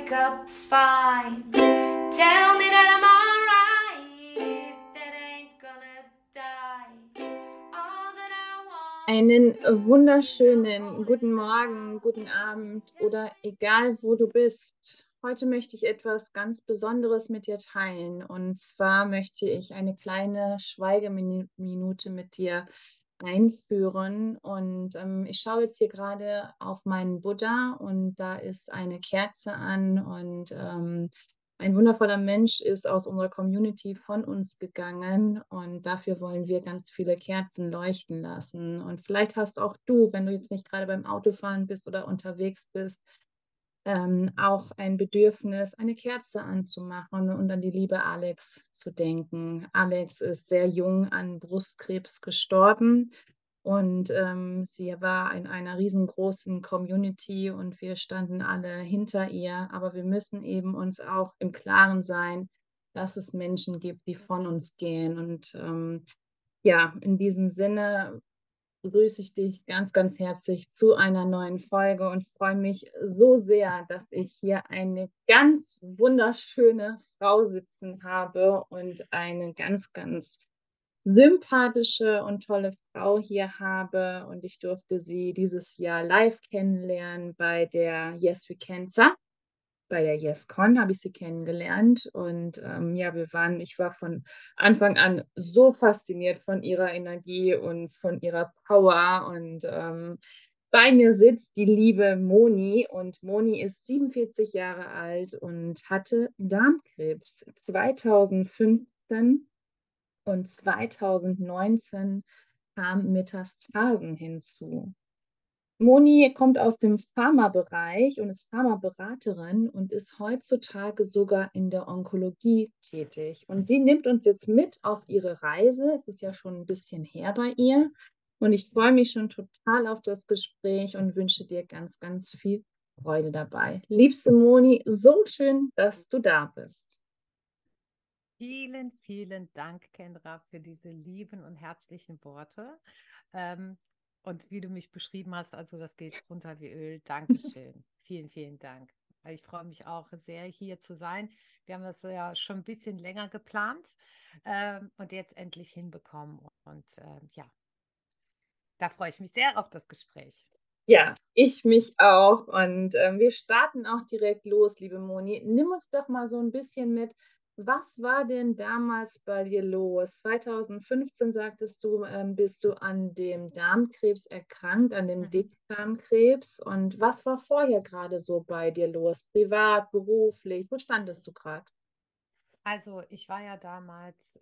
wake up fine. Tell me that I'm alright, that I ain't gonna die. All that I want Einen is to wunderschönen hold guten in the Morgen, guten palm of Abend your oder egal wo du bist. Heute möchte ich etwas ganz Besonderes mit dir teilen. Und zwar möchte ich eine kleine Schweigeminute mit dir einführen. Und ich schaue jetzt hier gerade auf meinen Buddha und da ist eine Kerze an und ein wundervoller Mensch ist aus unserer Community von uns gegangen und dafür wollen wir ganz viele Kerzen leuchten lassen. Und vielleicht hast auch du, wenn du jetzt nicht gerade beim Autofahren bist oder unterwegs bist, auch ein Bedürfnis, eine Kerze anzumachen und an die liebe Alex zu denken. Alex ist sehr jung an Brustkrebs gestorben und sie war in einer riesengroßen Community und wir standen alle hinter ihr. Aber wir müssen eben uns auch im Klaren sein, dass es Menschen gibt, die von uns gehen. Und ja, in diesem Sinne begrüße ich dich ganz, ganz herzlich zu einer neuen Folge und freue mich so sehr, dass ich hier eine ganz wunderschöne Frau sitzen habe und eine ganz, ganz sympathische und tolle Frau hier habe. Und ich durfte sie dieses Jahr live kennenlernen bei der Yes We Cancer. Bei der YesCon habe ich sie kennengelernt und ja, ich war von Anfang an so fasziniert von ihrer Energie und von ihrer Power und bei mir sitzt die liebe Moni und Moni ist 47 Jahre alt und hatte Darmkrebs 2015 und 2019 kamen Metastasen hinzu. Moni kommt aus dem Pharmabereich und ist Pharmaberaterin und ist heutzutage sogar in der Onkologie tätig. Und sie nimmt uns jetzt mit auf ihre Reise. Es ist ja schon ein bisschen her bei ihr. Und ich freue mich schon total auf das Gespräch und wünsche dir ganz, ganz viel Freude dabei. Liebste Moni, so schön, dass du da bist. Vielen, vielen Dank, Kendra, für diese lieben und herzlichen Worte. Ähm, und wie du mich beschrieben hast, also das geht runter wie Öl. Dankeschön. Vielen, vielen Dank. Also ich freue mich auch sehr, hier zu sein. Wir haben das ja schon ein bisschen länger geplant und jetzt endlich hinbekommen. Und ja, da freue ich mich sehr auf das Gespräch. Ja, ich mich auch. Und wir starten auch direkt los, liebe Moni. Nimm uns doch mal so ein bisschen mit. Was war denn damals bei dir los? 2015 sagtest du, bist du an dem Darmkrebs erkrankt, an dem Mhm. Dickdarmkrebs. Und was war vorher gerade so bei dir los? Privat, beruflich? Wo standest du gerade? Also ich war ja damals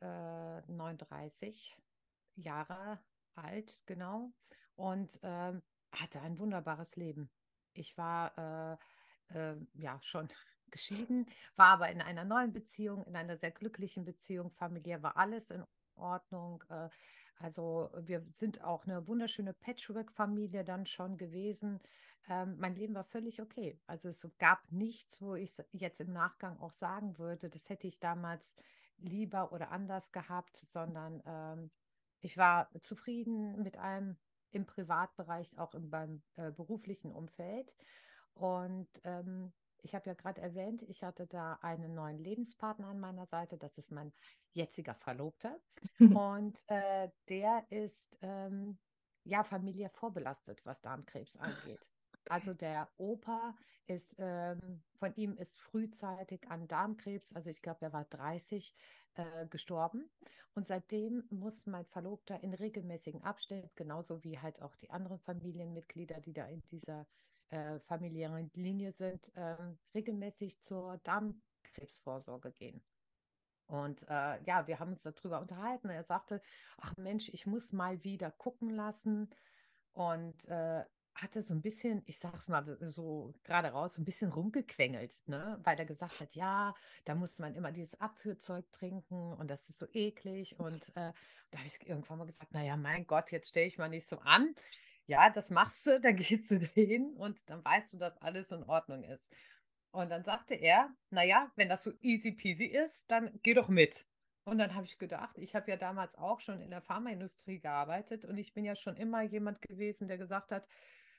39 Jahre alt, genau, und hatte ein wunderbares Leben. Ich war ja schon geschieden, war aber in einer neuen Beziehung, in einer sehr glücklichen Beziehung. Familiär war alles in Ordnung. Also wir sind auch eine wunderschöne Patchwork-Familie dann schon gewesen. Mein Leben war völlig okay. Also es gab nichts, wo ich jetzt im Nachgang auch sagen würde, das hätte ich damals lieber oder anders gehabt, sondern ich war zufrieden mit allem im Privatbereich, auch beim beruflichen Umfeld. Und ich habe ja gerade erwähnt, ich hatte da einen neuen Lebenspartner an meiner Seite. Das ist mein jetziger Verlobter. Und der ist ja familiär vorbelastet, was Darmkrebs angeht. Also der Opa ist, von ihm ist frühzeitig an Darmkrebs, also ich glaube, er war 30, gestorben. Und seitdem muss mein Verlobter in regelmäßigen Abständen, genauso wie halt auch die anderen Familienmitglieder, die da in dieser familiären Linie sind, regelmäßig zur Darmkrebsvorsorge gehen. Und ja, wir haben uns darüber unterhalten. Er sagte, ach Mensch, ich muss mal wieder gucken lassen. Und hatte so ein bisschen, ich sag's mal so gerade raus, so ein bisschen rumgequengelt, ne? Weil er gesagt hat, ja, da muss man immer dieses Abführzeug trinken und das ist so eklig. Und da habe ich irgendwann mal gesagt, naja, mein Gott, jetzt stelle ich mal nicht so an. Ja, das machst du, dann gehst du dahin und dann weißt du, dass alles in Ordnung ist. Und dann sagte er, naja, wenn das so easy peasy ist, dann geh doch mit. Und dann habe ich gedacht, ich habe ja damals auch schon in der Pharmaindustrie gearbeitet und ich bin ja schon immer jemand gewesen, der gesagt hat,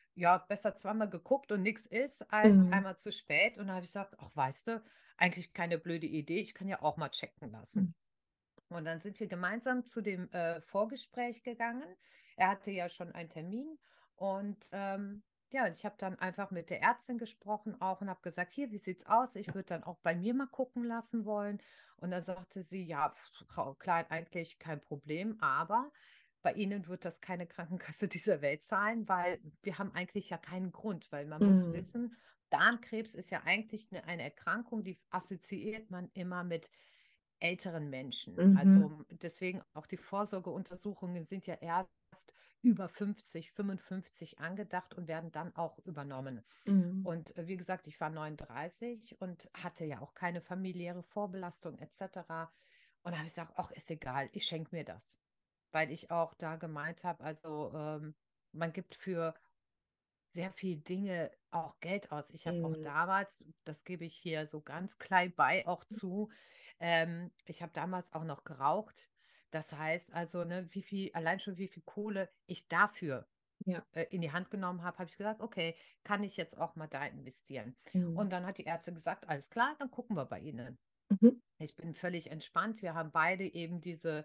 ja, besser zweimal geguckt und nichts ist, als Mhm. einmal zu spät. Und da habe ich gesagt, ach, weißt du, eigentlich keine blöde Idee, ich kann ja auch mal checken lassen. Mhm. Und dann sind wir gemeinsam zu dem Vorgespräch gegangen. Er hatte ja schon einen Termin und ja, ich habe dann einfach mit der Ärztin gesprochen auch und habe gesagt, hier, wie sieht's aus? Ich würde dann auch bei mir mal gucken lassen wollen. Und dann sagte sie, ja, Frau Klein, eigentlich kein Problem, aber bei Ihnen wird das keine Krankenkasse dieser Welt zahlen, weil wir haben eigentlich ja keinen Grund, weil man muss Mhm. wissen, Darmkrebs ist ja eigentlich eine Erkrankung, die assoziiert man immer mit älteren Menschen. Mhm. Also deswegen auch die Vorsorgeuntersuchungen sind ja erst über 50, 55 angedacht und werden dann auch übernommen. Mhm. Und wie gesagt, ich war 39 und hatte ja auch keine familiäre Vorbelastung etc. Und da habe ich gesagt, ach, ist egal, ich schenke mir das. Weil ich auch da gemeint habe, also man gibt für sehr viel Dinge auch Geld aus. Ich habe auch Mhm. damals, das gebe ich hier so ganz klein bei auch zu, ich habe damals auch noch geraucht. Das heißt also, ne, wie viel, allein schon wie viel Kohle ich dafür Ja. in die Hand genommen habe, habe ich gesagt, okay, kann ich jetzt auch mal da investieren. Mhm. Und dann hat die Ärztin gesagt, alles klar, dann gucken wir bei Ihnen. Mhm. Ich bin völlig entspannt. Wir haben beide eben diese,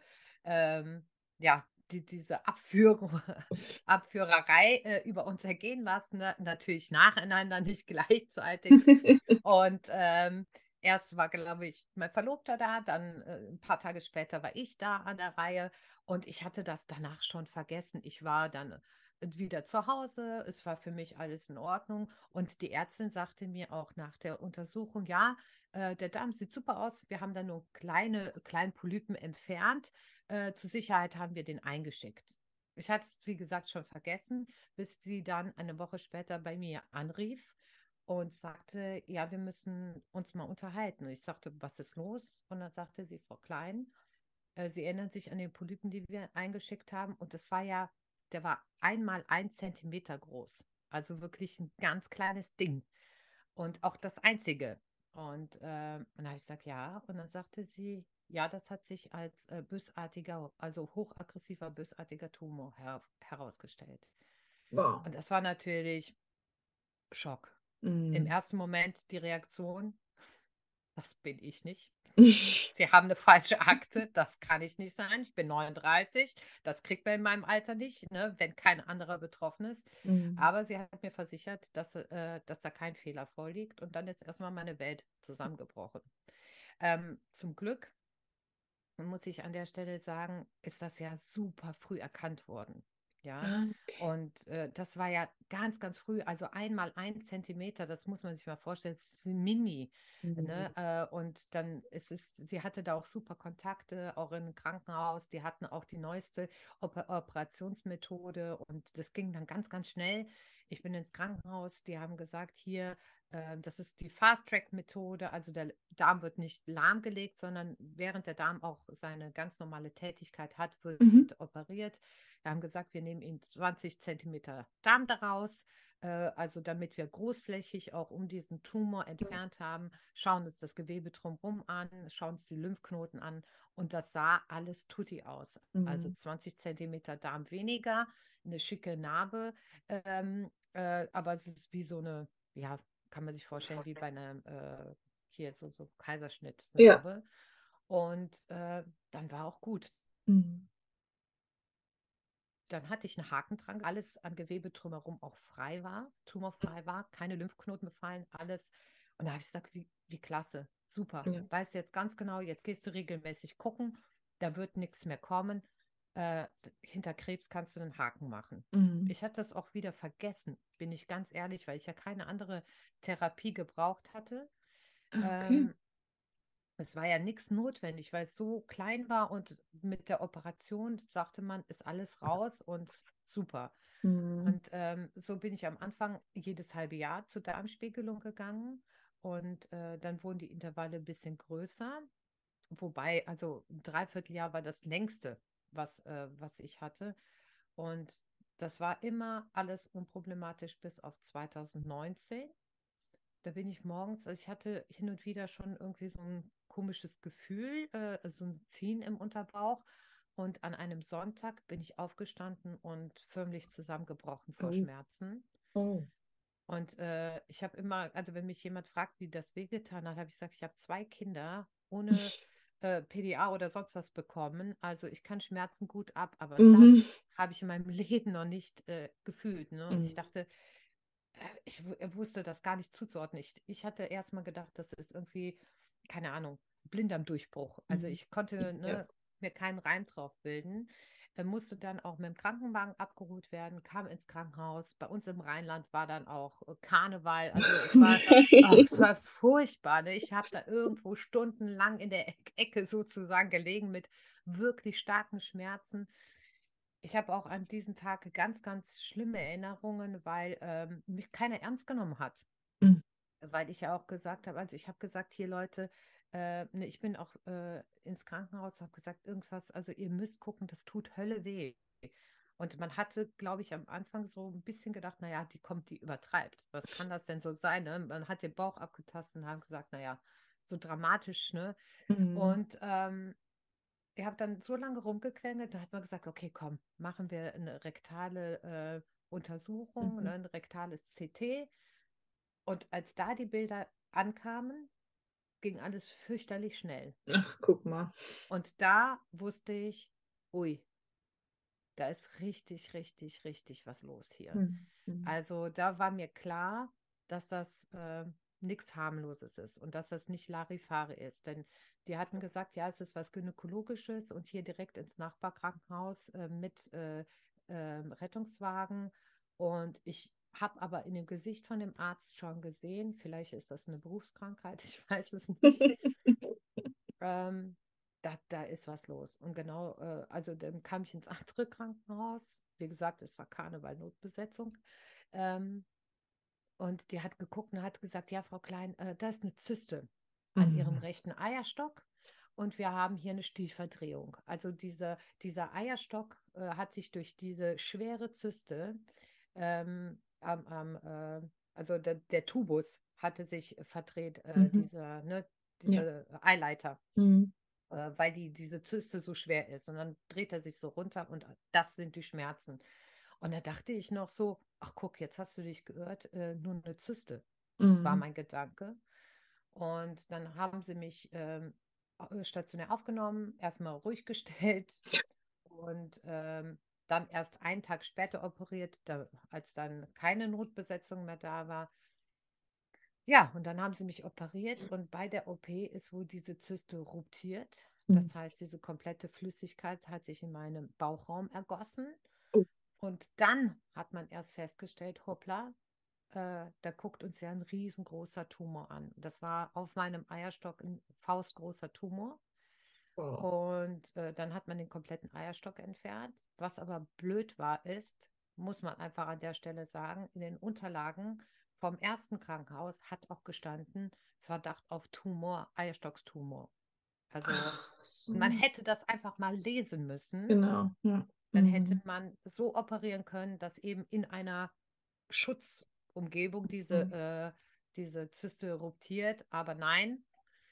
ja, diese Abführerei über uns ergehen lassen. Ne? Natürlich nacheinander, nicht gleichzeitig. Und erst war, glaube ich, mein Verlobter da, dann ein paar Tage später war ich da an der Reihe und ich hatte das danach schon vergessen. Ich war dann wieder zu Hause, es war für mich alles in Ordnung und die Ärztin sagte mir auch nach der Untersuchung, ja, der Darm sieht super aus. Wir haben da nur kleine Polypen entfernt. Zur Sicherheit haben wir den eingeschickt. Ich hatte es, wie gesagt, schon vergessen, bis sie dann eine Woche später bei mir anrief und sagte, ja, wir müssen uns mal unterhalten. Und ich sagte, was ist los? Und dann sagte sie, Frau Klein, Sie erinnern sich an den Polypen, die wir eingeschickt haben. Und das war ja, der war 1 mal 1 Zentimeter groß. Also wirklich ein ganz kleines Ding. Und auch das einzige. Und dann habe ich gesagt, ja. Und dann sagte sie, ja, das hat sich als bösartiger, also hochaggressiver, bösartiger Tumor herausgestellt. Wow. Und das war natürlich Schock. Im Mhm. ersten Moment die Reaktion, das bin ich nicht. Sie haben eine falsche Akte, das kann ich nicht sein. Ich bin 39, das kriegt man in meinem Alter nicht, ne, wenn kein anderer betroffen ist. Mhm. Aber sie hat mir versichert, dass da kein Fehler vorliegt. Und dann ist erstmal meine Welt zusammengebrochen. Zum Glück, muss ich an der Stelle sagen, ist das ja super früh erkannt worden. Ja, Ah, okay. und das war ja ganz, ganz früh, also 1 mal 1 Zentimeter, das muss man sich mal vorstellen, das ist mini. Mhm. Ne? Und dann ist es, sie hatte da auch super Kontakte, auch im Krankenhaus, die hatten auch die neueste Operationsmethode und das ging dann ganz, ganz schnell. Ich bin ins Krankenhaus, die haben gesagt, hier, das ist die Fast-Track-Methode, also der Darm wird nicht lahmgelegt, sondern während der Darm auch seine ganz normale Tätigkeit hat, wird Mhm. operiert. Wir haben gesagt, wir nehmen ihn 20 Zentimeter Darm daraus, also damit wir großflächig auch um diesen Tumor entfernt haben, schauen uns das Gewebe drumherum an, schauen uns die Lymphknoten an und das sah alles tutti aus. Also Mhm. 20 Zentimeter Darm weniger, eine schicke Narbe, aber es ist wie so eine, ja, kann man sich vorstellen, wie bei einem hier so Ja. Kaiserschnittsnarbe. Und dann war auch gut. Mhm. Dann hatte ich einen Haken dran, alles an Gewebe drumherum auch frei war, tumorfrei war, keine Lymphknoten befallen, alles. Und da habe ich gesagt, wie klasse, super. Ja. Weißt du jetzt ganz genau, jetzt gehst du regelmäßig gucken, da wird nichts mehr kommen. Äh, hinter Krebs kannst du einen Haken machen. Mhm. Ich hatte das auch wieder vergessen, bin ich ganz ehrlich, weil ich ja keine andere Therapie gebraucht hatte. Ah, okay. Ähm, Es war ja nichts notwendig, weil es so klein war und mit der Operation sagte man, ist alles raus und super. Mhm. Und so bin ich am Anfang jedes halbe Jahr zur Darmspiegelung gegangen und dann wurden die Intervalle ein bisschen größer. Wobei, also ein Dreivierteljahr war das längste, was ich hatte. Und das war immer alles unproblematisch bis auf 2019. Da bin ich morgens, also ich hatte hin und wieder schon irgendwie so ein komisches Gefühl, so ein Ziehen im Unterbauch. Und an einem Sonntag bin ich aufgestanden und förmlich zusammengebrochen vor Oh. Schmerzen. Oh. Und ich habe immer, also wenn mich jemand fragt, wie das wehgetan hat, habe ich gesagt, ich habe 2 Kinder ohne PDA oder sonst was bekommen. Also ich kann Schmerzen gut ab, aber Mhm. das habe ich in meinem Leben noch nicht gefühlt. Ne? Und ich Mhm. dachte, wusste das gar nicht zuzuordnen. Ich hatte erst mal gedacht, das ist irgendwie, keine Ahnung, Blinddarmdurchbruch. Also Mhm. ich konnte, Ja. ne, mir keinen Reim drauf bilden. Musste dann auch mit dem Krankenwagen abgeholt werden, kam ins Krankenhaus. Bei uns im Rheinland war dann auch Karneval. Also es war, ach, es war furchtbar. Ne? Ich habe da irgendwo stundenlang in der Ecke sozusagen gelegen mit wirklich starken Schmerzen. Ich habe auch an diesen Tag ganz, ganz schlimme Erinnerungen, weil mich keiner ernst genommen hat. Mhm. Weil ich ja auch gesagt habe, also ich habe gesagt, hier Leute, ne, ich bin auch ins Krankenhaus, habe gesagt, irgendwas, also ihr müsst gucken, das tut Hölle weh. Und man hatte, glaube ich, am Anfang so ein bisschen gedacht, naja, die kommt, die übertreibt. Was kann das denn so sein? Ne? Man hat den Bauch abgetastet und haben gesagt, naja, so dramatisch, ne? Mhm. Und ich habe dann so lange rumgequengelt, da hat man gesagt, okay, komm, machen wir eine rektale Untersuchung, ne, Mhm. ein rektales CT. Und als da die Bilder ankamen, ging alles fürchterlich schnell. Ach, guck mal. Und da wusste ich, ui, da ist richtig, richtig, richtig was los hier. Mhm. Mhm. Also da war mir klar, dass das nichts harmloses ist und dass das nicht Larifari ist. Denn die hatten gesagt, ja, es ist was Gynäkologisches und hier direkt ins Nachbarkrankenhaus mit Rettungswagen. Und ich habe aber in dem Gesicht von dem Arzt schon gesehen, vielleicht ist das eine Berufskrankheit, ich weiß es nicht. Ähm, da ist was los. Und genau, also dann kam ich ins andere Krankenhaus. Wie gesagt, es war Karneval Notbesetzung. Ähm, und die hat geguckt und hat gesagt, ja, Frau Klein, da ist eine Zyste an Ihrem Mhm. rechten Eierstock und wir haben hier eine Stielverdrehung. Also dieser Eierstock hat sich durch diese schwere Zyste, also der Tubus hatte sich verdreht, Mhm. ne, Ja. diese Eileiter, Mhm. weil diese Zyste so schwer ist. Und dann dreht er sich so runter und das sind die Schmerzen. Und da dachte ich noch so, ach guck, jetzt hast du dich gehört, nur eine Zyste, war Mhm. mein Gedanke. Und dann haben sie mich stationär aufgenommen, erstmal ruhig gestellt und dann erst einen Tag später operiert, als dann keine Notbesetzung mehr da war. Ja, und dann haben sie mich operiert und bei der OP ist wohl diese Zyste ruptiert. Mhm. Das heißt, diese komplette Flüssigkeit hat sich in meinem Bauchraum ergossen. Oh. Und dann hat man erst festgestellt, hoppla, da guckt uns ja ein riesengroßer Tumor an. Das war auf meinem Eierstock ein faustgroßer Tumor. Wow. Und dann hat man den kompletten Eierstock entfernt. Was aber blöd war, ist, muss man einfach an der Stelle sagen, in den Unterlagen vom ersten Krankenhaus hat auch gestanden, Verdacht auf Tumor, Eierstockstumor. Also Ach man so. hätte das einfach mal lesen müssen. Genau. Ja. Dann hätte Mhm. man so operieren können, dass eben in einer Schutzumgebung Mhm. diese Zyste ruptiert. Aber nein,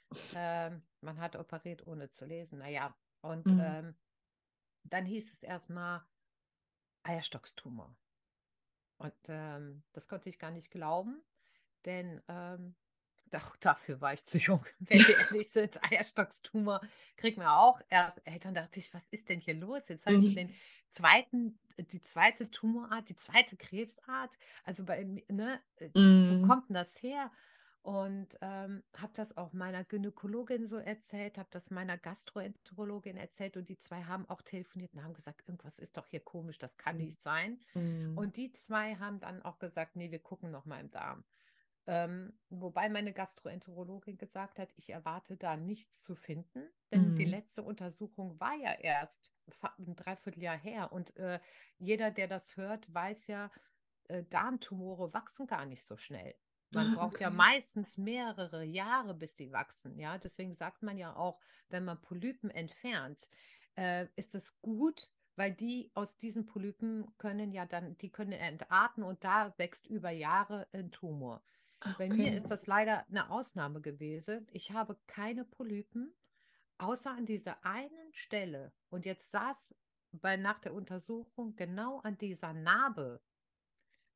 man hat operiert, ohne zu lesen. Naja, und Mhm. dann hieß es erstmal Eierstockstumor. Und das konnte ich gar nicht glauben, denn doch, dafür war ich zu jung, wenn wir ehrlich sind. Eierstockstumor kriegt man auch erst. Eltern dachte ich, was ist denn hier los? Jetzt habe ich Mhm. die zweite Tumorart, die zweite Krebsart. Also ne, wo Mhm. kommt denn das her? Und habe das auch meiner Gynäkologin so erzählt, habe das meiner Gastroenterologin erzählt und die zwei haben auch telefoniert und haben gesagt, irgendwas ist doch hier komisch, das kann nicht sein. Mhm. Und die zwei haben dann auch gesagt, nee, wir gucken noch mal im Darm. Wobei meine Gastroenterologin gesagt hat, ich erwarte da nichts zu finden, denn die Mhm. letzte Untersuchung war ja erst ein Dreivierteljahr her. Und jeder, der das hört, weiß ja, Darmtumore wachsen gar nicht so schnell. Man Ah, braucht ja okay. meistens mehrere Jahre, bis die wachsen. Ja, deswegen sagt man ja auch, wenn man Polypen entfernt, ist es gut, weil die aus diesen Polypen können ja dann, die können entarten und da wächst über Jahre ein Tumor. Ah, Bei mir okay. ist das leider eine Ausnahme gewesen. Ich habe keine Polypen, außer an dieser einen Stelle. Und jetzt saß nach der Untersuchung genau an dieser Narbe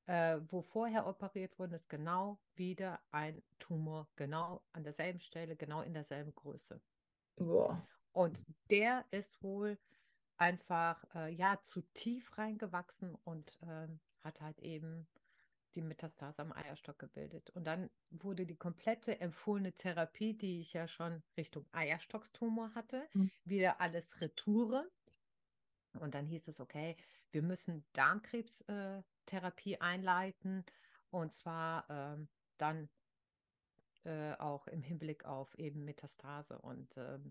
wo vorher operiert worden ist, genau wieder ein Tumor, genau an derselben Stelle, genau in derselben Größe. Boah. Und der ist wohl einfach ja zu tief reingewachsen und hat halt eben die Metastase am Eierstock gebildet. Und dann wurde die komplette empfohlene Therapie, die ich ja schon Richtung Eierstockstumor hatte, Mhm. wieder alles Retoure. Und dann hieß es, okay, wir müssen Darmkrebstherapie einleiten und zwar dann auch im Hinblick auf eben Metastase. Und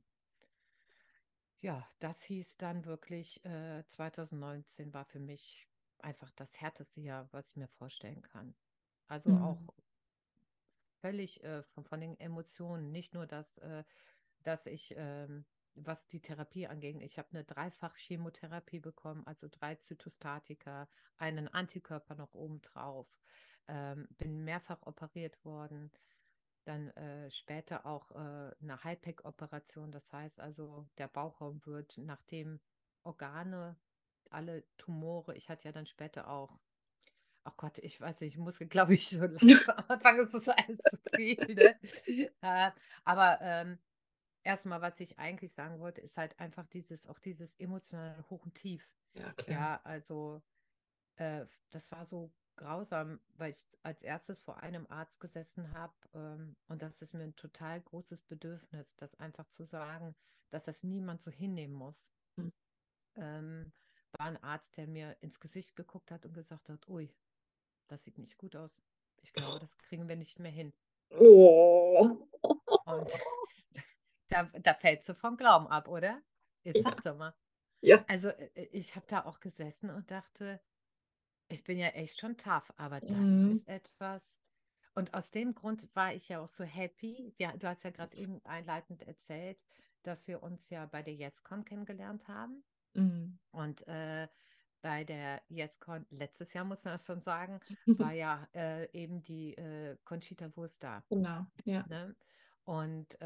ja, das hieß dann wirklich, 2019 war für mich einfach das härteste Jahr, was ich mir vorstellen kann. Also auch Mhm. völlig von den Emotionen, nicht nur, dass ich, was die Therapie anging, ich habe eine Dreifach-Chemotherapie bekommen, also 3 Zytostatika, einen Antikörper noch obendrauf, bin mehrfach operiert worden, dann später auch eine Hypec-Operation, das heißt also, der Bauchraum wird, nachdem Organe, alle Tumore, ich hatte ja dann später auch, oh Gott, ich weiß nicht, ich muss, glaube ich, so langsam anfangen, es ist so alles zu viel, ne? Aber erstmal, was ich eigentlich sagen wollte, ist halt einfach auch dieses emotionale Hoch und Tief. Ja, klar. Ja, also das war so grausam, weil ich als erstes vor einem Arzt gesessen habe und das ist mir ein total großes Bedürfnis, das einfach zu sagen, dass das niemand so hinnehmen muss. Mhm. War ein Arzt, der mir ins Gesicht geguckt hat und gesagt hat, ui, das sieht nicht gut aus. Ich glaube, das kriegen wir nicht mehr hin. Oh. Und da fällst du vom Glauben ab, oder? Jetzt Ja, sag doch mal. ja. Also ich habe da auch gesessen und dachte, ich bin ja echt schon tough, aber das Mhm. ist etwas. Und aus dem Grund war ich ja auch so happy. Ja, du hast ja gerade eben einleitend erzählt, dass wir uns ja bei der YesCon kennengelernt haben. Mhm. Und bei der YesCon letztes Jahr, muss man das schon sagen, war ja eben die Conchita Wurst da. Genau, ja. Ne? Und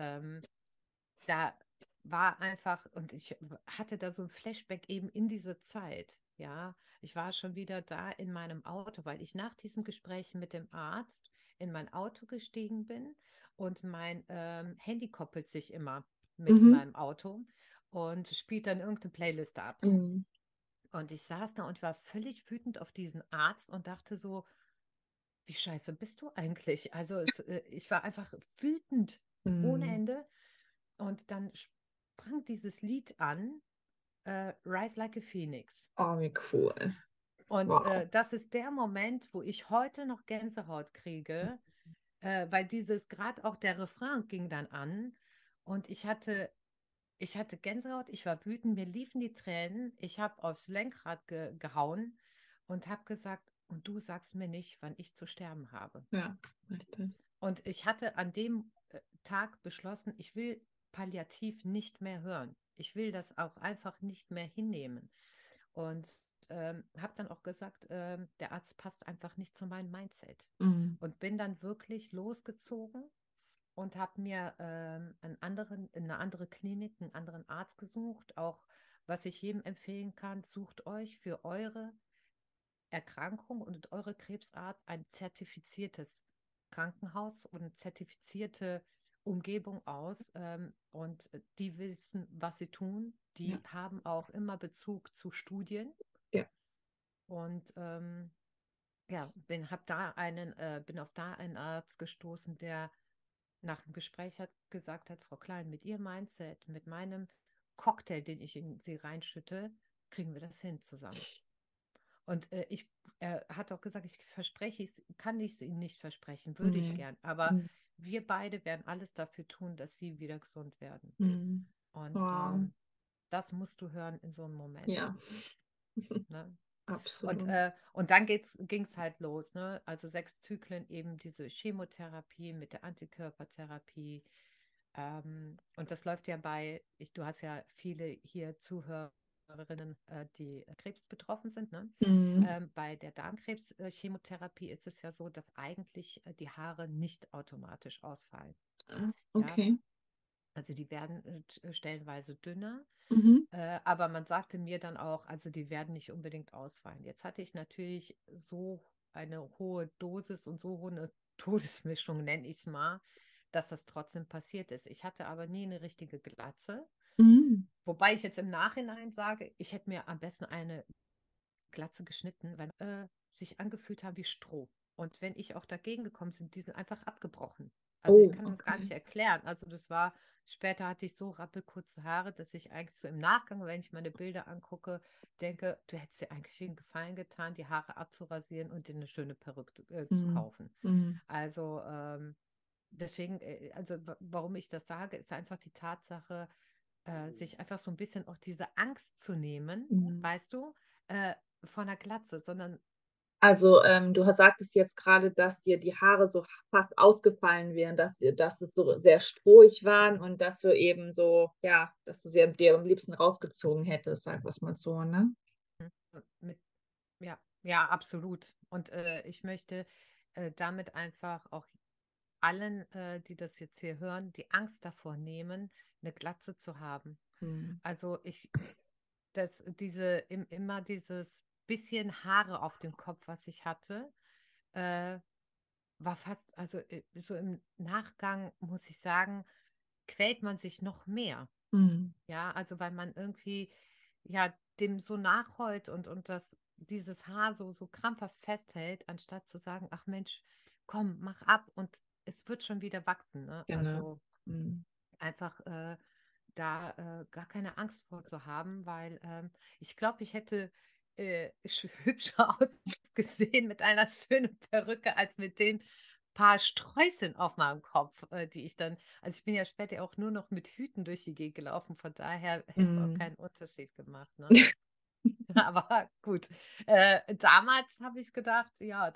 da war einfach, und ich hatte da so ein Flashback eben in diese Zeit, ja. Ich war schon wieder da in meinem Auto, weil ich nach diesem Gespräch mit dem Arzt in mein Auto gestiegen bin und mein Handy koppelt sich immer mit Mhm. meinem Auto und spielt dann irgendeine Playlist ab. Mhm. Und ich saß da und war völlig wütend auf diesen Arzt und dachte so, wie scheiße bist du eigentlich? Also ich war einfach wütend ohne Mhm. Ende. Und dann sprang dieses Lied an, Rise Like a Phoenix. Oh, wie cool. Und Wow. das ist der Moment, wo ich heute noch Gänsehaut kriege, weil gerade auch der Refrain ging dann an und ich hatte Gänsehaut, ich war wütend, mir liefen die Tränen, ich habe aufs Lenkrad gehauen und habe gesagt, und du sagst mir nicht, wann ich zu sterben habe. Ja, richtig. Und ich hatte an dem Tag beschlossen, ich will palliativ nicht mehr hören. Ich will das auch einfach nicht mehr hinnehmen. Und habe dann auch gesagt, der Arzt passt einfach nicht zu meinem Mindset. Mhm. Und bin dann wirklich losgezogen und habe mir eine andere Klinik, einen anderen Arzt gesucht. Auch was ich jedem empfehlen kann, sucht euch für eure Erkrankung und eure Krebsart ein zertifiziertes Krankenhaus und eine zertifizierte Umgebung aus. Und die wissen, was sie tun. Ja, Die haben auch immer Bezug zu Studien. ja. Und ja, bin auf da einen Arzt gestoßen, der nach dem Gespräch gesagt hat, Frau Klein, mit Ihrem Mindset, mit meinem Cocktail, den ich in Sie reinschütte, kriegen wir das hin zusammen. Und er hat auch gesagt, ich verspreche es, kann ich es Ihnen nicht versprechen, würde ich Mhm. gern. Aber Mhm. wir beide werden alles dafür tun, dass Sie wieder gesund werden. Mhm. Und Wow. das musst du hören in so einem Moment. Ja, Ne? absolut. Und dann ging es halt los. Ne? Also 6 Zyklen eben diese Chemotherapie mit der Antikörpertherapie. Und das läuft ja du hast ja viele hier Zuhörerinnen, die Krebs betroffen sind. Ne? Mhm. Bei der Darmkrebs-Chemotherapie ist es ja so, dass eigentlich die Haare nicht automatisch ausfallen. Ah, Ja, okay. also die werden stellenweise dünner. Mhm. Aber man sagte mir dann auch, also die werden nicht unbedingt ausfallen. Jetzt hatte ich natürlich so eine hohe Dosis und so hohe Todesmischung, nenne ich es mal, dass das trotzdem passiert ist. Ich hatte aber nie eine richtige Glatze. Mhm. Wobei ich jetzt im Nachhinein sage, ich hätte mir am besten eine Glatze geschnitten, weil sich angefühlt haben wie Stroh. Und wenn ich auch dagegen gekommen bin, die sind einfach abgebrochen. Also ich Oh, kann das gar nicht okay. erklären. Also das war, später hatte ich so rappelkurze Haare, dass ich eigentlich so im Nachgang, wenn ich meine Bilder angucke, denke, du hättest dir eigentlich einen Gefallen getan, die Haare abzurasieren und dir eine schöne Perücke zu Mhm. kaufen. Mhm. Also deswegen, also warum ich das sage, ist einfach die Tatsache, sich einfach so ein bisschen auch diese Angst zu nehmen, Mhm. weißt du, äh, von der Glatze, sondern Also, du sagtest jetzt gerade, dass dir die Haare so fast ausgefallen wären, dass es so sehr strohig waren und dass du eben so, ja, dass du sie dir am liebsten rausgezogen hättest, sagen wir's mal so, ne? mit, ja, ja, absolut. Und ich möchte damit einfach auch allen, die das jetzt hier hören, die Angst davor nehmen, eine Glatze zu haben. Mhm. Also immer dieses bisschen Haare auf dem Kopf, was ich hatte, äh, war fast, also so im Nachgang muss ich sagen, quält man sich noch mehr. Mhm. Ja, also weil man irgendwie ja dem so nachheult und dieses Haar so krampfhaft festhält, anstatt zu sagen, ach Mensch, komm, mach ab und es wird schon wieder wachsen. Ne? Genau. Also Mhm. einfach da gar keine Angst vor zu haben, weil ich glaube, ich hätte hübscher ausgesehen mit einer schönen Perücke als mit den paar Sträußchen auf meinem Kopf, die ich dann, also ich bin ja später auch nur noch mit Hüten durch die Gegend gelaufen, von daher hätte es auch Mhm. keinen Unterschied gemacht, ne? Aber gut, damals habe ich gedacht, ja,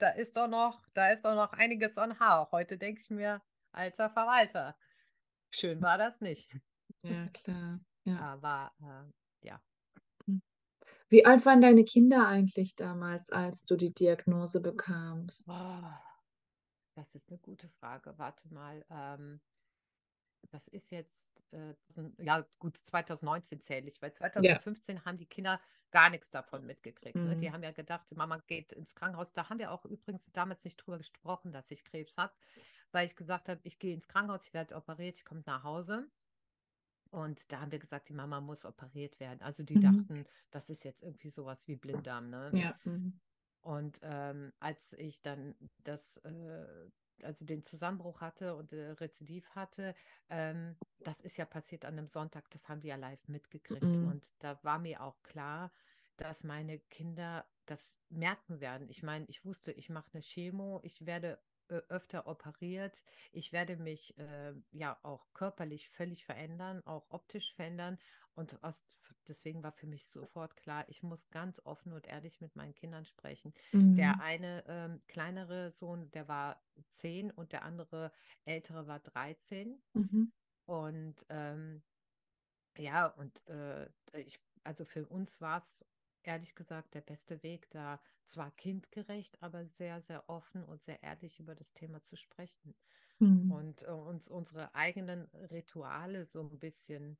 da ist doch noch einiges an Haar. Heute denke ich mir, alter Verwalter, schön war das nicht. Ja, klar. Ja. Aber ja. Mhm. Wie alt waren deine Kinder eigentlich damals, als du die Diagnose bekamst? Oh, das ist eine gute Frage. Warte mal. Das ist jetzt, ja gut, 2019 zähle ich, weil Ja. 2015 haben die Kinder gar nichts davon mitgekriegt. Ne? Die Mhm. haben ja gedacht, Mama geht ins Krankenhaus. Da haben wir auch übrigens damals nicht drüber gesprochen, dass ich Krebs habe, weil ich gesagt habe, ich gehe ins Krankenhaus, ich werde operiert, ich komme nach Hause. Und da haben wir gesagt, die Mama muss operiert werden. Also die Mhm. dachten, das ist jetzt irgendwie sowas wie Blinddarm, ne? Ja. Mhm. Und als ich dann also den Zusammenbruch hatte und Rezidiv hatte, das ist ja passiert an einem Sonntag, das haben wir ja live mitgekriegt. Mhm. Und da war mir auch klar, dass meine Kinder das merken werden. Ich meine, ich wusste, ich mache eine Chemo, ich werde öfter operiert, ich werde mich ja auch körperlich völlig verändern, auch optisch verändern. Und deswegen war für mich sofort klar, ich muss ganz offen und ehrlich mit meinen Kindern sprechen. Der Mhm. eine kleinere Sohn, der war 10 und der andere ältere war 13. Mhm. Und ja, und also für uns war es ehrlich gesagt der beste Weg, da zwar kindgerecht, aber sehr, sehr offen und sehr ehrlich über das Thema zu sprechen Mhm. und uns unsere eigenen Rituale so ein bisschen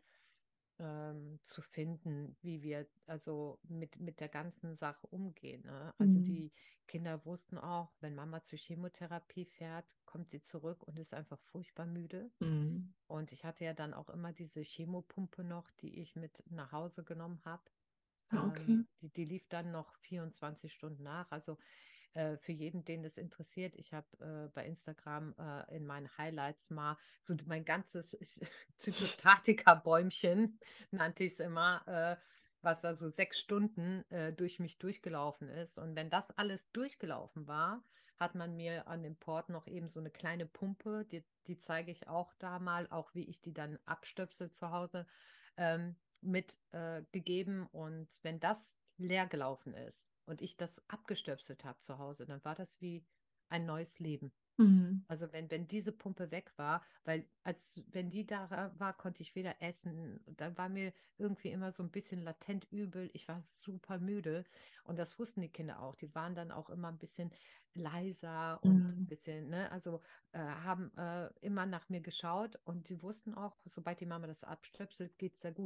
zu finden, wie wir also mit der ganzen Sache umgehen. Ne? Also Mhm. die Kinder wussten auch, wenn Mama zur Chemotherapie fährt, kommt sie zurück und ist einfach furchtbar müde. Mhm. Und ich hatte ja dann auch immer diese Chemopumpe noch, die ich mit nach Hause genommen habe. Ah, okay. Die lief dann noch 24 Stunden nach. Also für jeden, den das interessiert, ich habe bei Instagram in meinen Highlights mal so mein ganzes Zytostatika-Bäumchen, nannte ich es immer, was da so 6 Stunden durch mich durchgelaufen ist. Und wenn das alles durchgelaufen war, hat man mir an dem Port noch eben so eine kleine Pumpe, die zeige ich auch da mal, auch wie ich die dann abstöpsel zu Hause, mit gegeben. Und wenn das leer gelaufen ist und ich das abgestöpselt habe zu Hause, dann war das wie ein neues Leben. Mhm. Also wenn diese Pumpe weg war, weil wenn die da war, konnte ich weder essen. Dann war mir irgendwie immer so ein bisschen latent übel. Ich war super müde und das wussten die Kinder auch. Die waren dann auch immer ein bisschen leiser und ein Mhm. bisschen, ne, also haben immer nach mir geschaut und die wussten auch, sobald die Mama das abstöpselt, geht es sehr gut.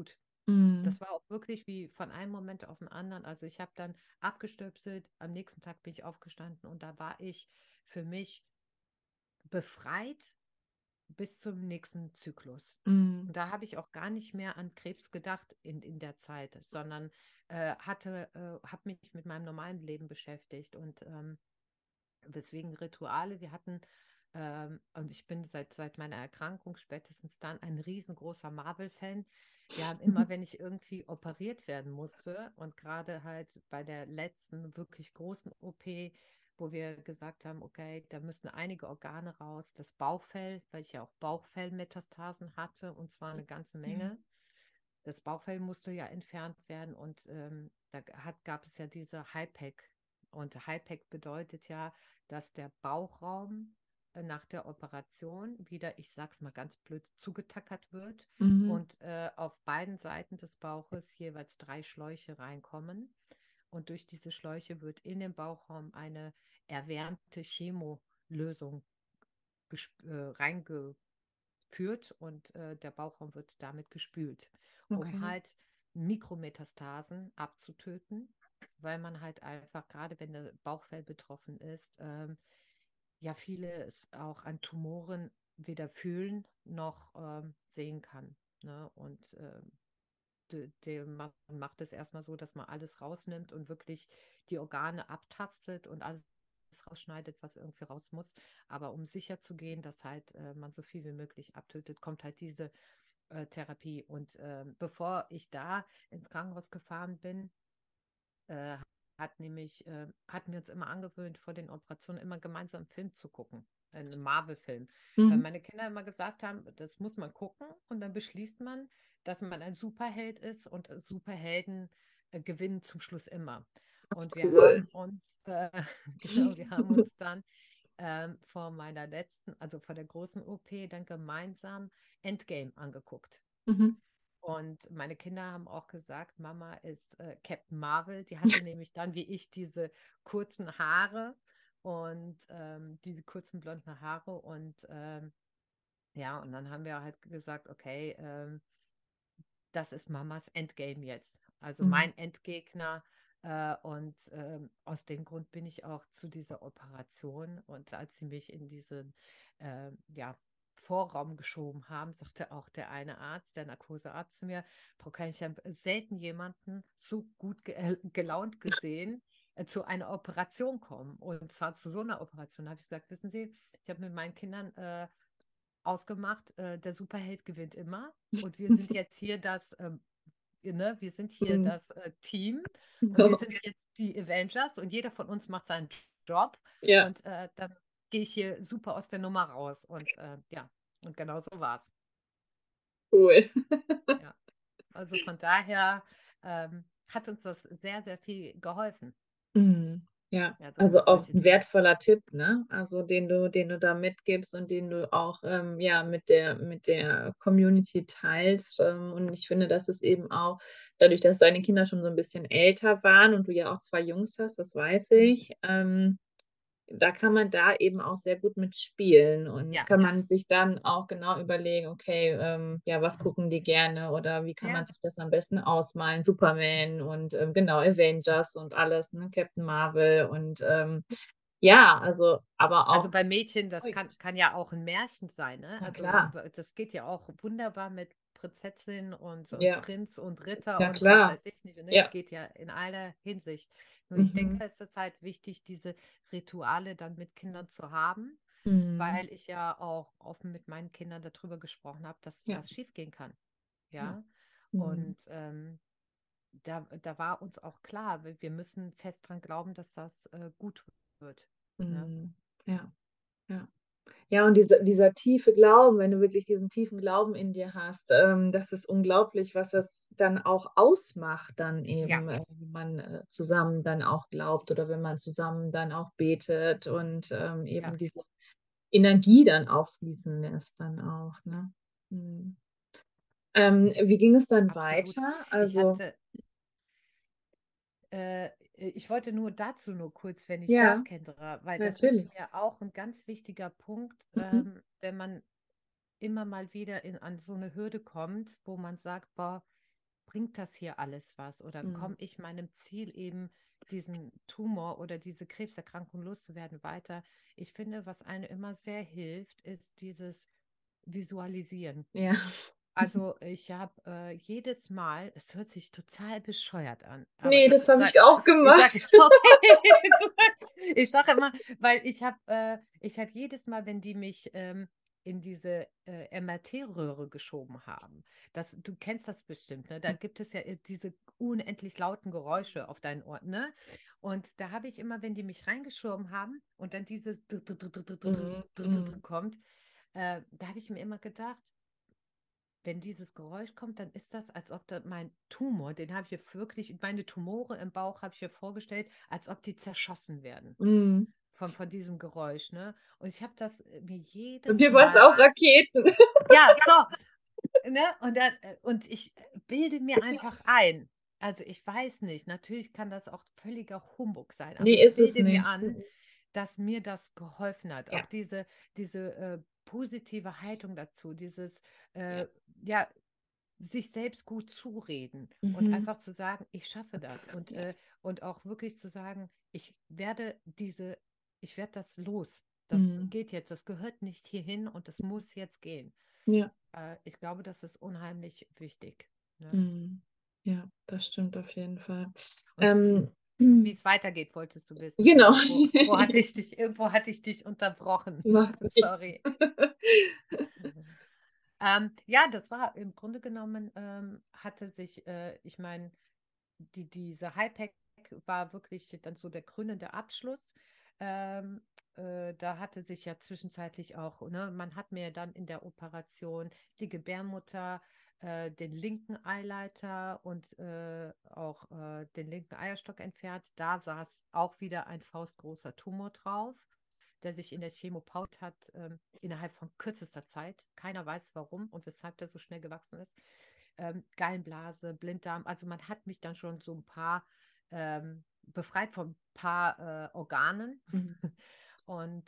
Mhm. Das war auch wirklich wie von einem Moment auf den anderen. Also ich habe dann abgestöpselt, am nächsten Tag bin ich aufgestanden und da war ich für mich befreit bis zum nächsten Zyklus. Mhm. Und da habe ich auch gar nicht mehr an Krebs gedacht in der Zeit, sondern habe mich mit meinem normalen Leben beschäftigt und weswegen Rituale. Wir hatten, und ich bin seit meiner Erkrankung spätestens dann ein riesengroßer Marvel-Fan. Wir haben immer, wenn ich irgendwie operiert werden musste und gerade halt bei der letzten wirklich großen OP, wo wir gesagt haben, okay, da müssen einige Organe raus, das Bauchfell, weil ich ja auch Bauchfellmetastasen hatte und zwar eine ganze Okay. Menge. Das Bauchfell musste ja entfernt werden und gab es ja diese HIPEC. Und HIPEC bedeutet ja, dass der Bauchraum nach der Operation wieder, ich sag's mal ganz blöd, zugetackert wird Mhm. und auf beiden Seiten des Bauches jeweils 3 Schläuche reinkommen. Und durch diese Schläuche wird in den Bauchraum eine erwärmte Chemolösung reingeführt und der Bauchraum wird damit gespült, um Okay. halt Mikrometastasen abzutöten, weil man halt einfach, gerade wenn der Bauchfell betroffen ist, ja viele es auch an Tumoren weder fühlen noch sehen kann. Ne? Und man macht es erstmal so, dass man alles rausnimmt und wirklich die Organe abtastet und alles rausschneidet, was irgendwie raus muss. Aber um sicher zu gehen, dass halt man so viel wie möglich abtötet, kommt halt diese Therapie. Und bevor ich da ins Krankenhaus gefahren bin, äh, hatten wir uns immer angewöhnt, vor den Operationen immer gemeinsam einen Film zu gucken, einen Marvel-Film. Weil Mhm. meine Kinder immer gesagt haben, das muss man gucken und dann beschließt man, dass man ein Superheld ist und Superhelden gewinnen zum Schluss immer. Und wir Cool. haben uns, genau, wir haben uns dann vor meiner letzten, also vor der großen OP, dann gemeinsam Endgame angeguckt. Mhm. Und meine Kinder haben auch gesagt, Mama ist Captain Marvel. Die hatte nämlich dann wie ich diese kurzen Haare und diese kurzen blonden Haare. Und ja, und dann haben wir halt gesagt, okay, das ist Mamas Endgame jetzt. Also Mhm. mein Endgegner. Und aus dem Grund bin ich auch zu dieser Operation. Und als sie mich in diesen ja, Vorraum geschoben haben, sagte auch der eine Arzt, der Narkosearzt zu mir, Frau Kein, ich habe selten jemanden so gut gelaunt gesehen zu einer Operation kommen. Und zwar zu so einer Operation. Da habe ich gesagt, wissen Sie, ich habe mit meinen Kindern ausgemacht, der Superheld gewinnt immer. Und wir sind jetzt hier wir sind hier Mhm. das Team und wir sind Okay. jetzt die Avengers und jeder von uns macht seinen Job Ja, und dann gehe ich hier super aus der Nummer raus. Und ja, und genau so war es. cool. Ja, also von daher hat uns das sehr, sehr viel geholfen. Mhm. Ja, Also also auch solche ein Dinge. wertvoller Tipp, ne? Also den du da mitgibst und den du auch ja mit der Community teilst. Und ich finde, dass es eben auch dadurch, dass deine Kinder schon so ein bisschen älter waren und du ja auch 2 Jungs hast, das weiß Mhm. ich, da kann man da eben auch sehr gut mitspielen und Ja, kann man sich dann auch genau überlegen, okay, ja, was gucken die gerne oder wie kann man ja. sich das am besten ausmalen? Superman und, genau, Avengers und alles, ne, Captain Marvel und, ja, also aber Also auch bei Mädchen, das beruhigt. kann ja auch ein Märchen sein, ne? Na Also klar, das geht ja auch wunderbar mit Prinzessin und ja, Prinz und Ritter na und was klar, weiß ich nicht, ne? ja, Geht ja in aller Hinsicht. Nur ich mhm, denke, es ist halt wichtig, diese Rituale dann mit Kindern zu haben, mhm, weil ich ja auch offen mit meinen Kindern darüber gesprochen habe, dass ja, das schiefgehen kann. ja, Ja. mhm, Und da war uns auch klar, wir müssen fest dran glauben, dass das gut wird. Ne? mhm, ja, ja. Ja, und dieser tiefe Glauben, wenn du wirklich diesen tiefen Glauben in dir hast, das ist unglaublich, was das dann auch ausmacht dann Ja, eben, wenn man, zusammen dann auch glaubt oder wenn man zusammen dann auch betet und, ja, eben diese Energie dann auch fließen lässt dann auch, ne? Mhm. Wie ging es dann absolut. weiter? Ich Also hatte, ich wollte nur dazu nur kurz, wenn ich darf, ja, Kendra, weil das ist natürlich. mir auch ein ganz wichtiger Punkt, Mhm. wenn man immer mal wieder an so eine Hürde kommt, wo man sagt, boah, bringt das hier alles was? Oder komme ich meinem Ziel eben, diesen Tumor oder diese Krebserkrankung loszuwerden, weiter? Ich finde, was einem immer sehr hilft, ist dieses Visualisieren. Ja. Also ich habe jedes Mal, es hört sich total bescheuert an, aber Nee, das habe ich auch ich sag, gemacht. okay, gut. Ich sage immer, weil ich habe jedes Mal, wenn die mich in diese MRT-Röhre geschoben haben, du kennst das bestimmt, ne? Da gibt es ja diese unendlich lauten Geräusche auf deinen Ohren, ne? Und da habe ich immer, wenn die mich reingeschoben haben und dann dieses Mhm. Mhm. kommt, da habe ich mir immer gedacht, wenn dieses Geräusch kommt, dann ist das, als ob da mein Tumor, den habe ich mir wirklich, meine Tumore im Bauch habe ich mir vorgestellt, als ob die zerschossen werden Mhm. von diesem Geräusch, ne? Und ich habe das mir Und jedes wir waren es Mal, auch Raketen. ja, so, ne? Und ich bilde mir einfach ein. Also ich weiß nicht, natürlich kann das auch völliger Humbug sein, aber Nee, ich ist es bilde mir nicht. an, dass mir das geholfen hat. Auch Ja. diese positive Haltung dazu, dieses, Ja. äh, ja, sich selbst gut zureden und Mhm. einfach zu sagen, ich schaffe das Ja. und auch wirklich zu sagen, ich werde das los. Das Mhm. geht jetzt, das gehört nicht hierhin und es muss jetzt gehen. Ja. Ich glaube, das ist unheimlich wichtig. Ne? Mhm. Ja, das stimmt auf jeden Fall. Und Ähm, wie es weitergeht, wolltest du wissen. genau. Irgendwo hatte ich dich unterbrochen. Macht nichts. Sorry. Ja, das war im Grunde genommen, hatte sich, ich meine, diese High-Pack war wirklich dann so der krönende Abschluss. Ähm, Da hatte sich ja zwischenzeitlich auch, ne, man hat mir dann in der Operation die Gebärmutter, den linken Eileiter und auch den linken Eierstock entfernt. Da saß auch wieder ein faustgroßer Tumor drauf, der sich in der Chemo paut hat, innerhalb von kürzester Zeit. Keiner weiß warum und weshalb der so schnell gewachsen ist. Gallenblase, Blinddarm. Also man hat mich dann schon so ein paar befreit von ein paar Organen. Mhm. Und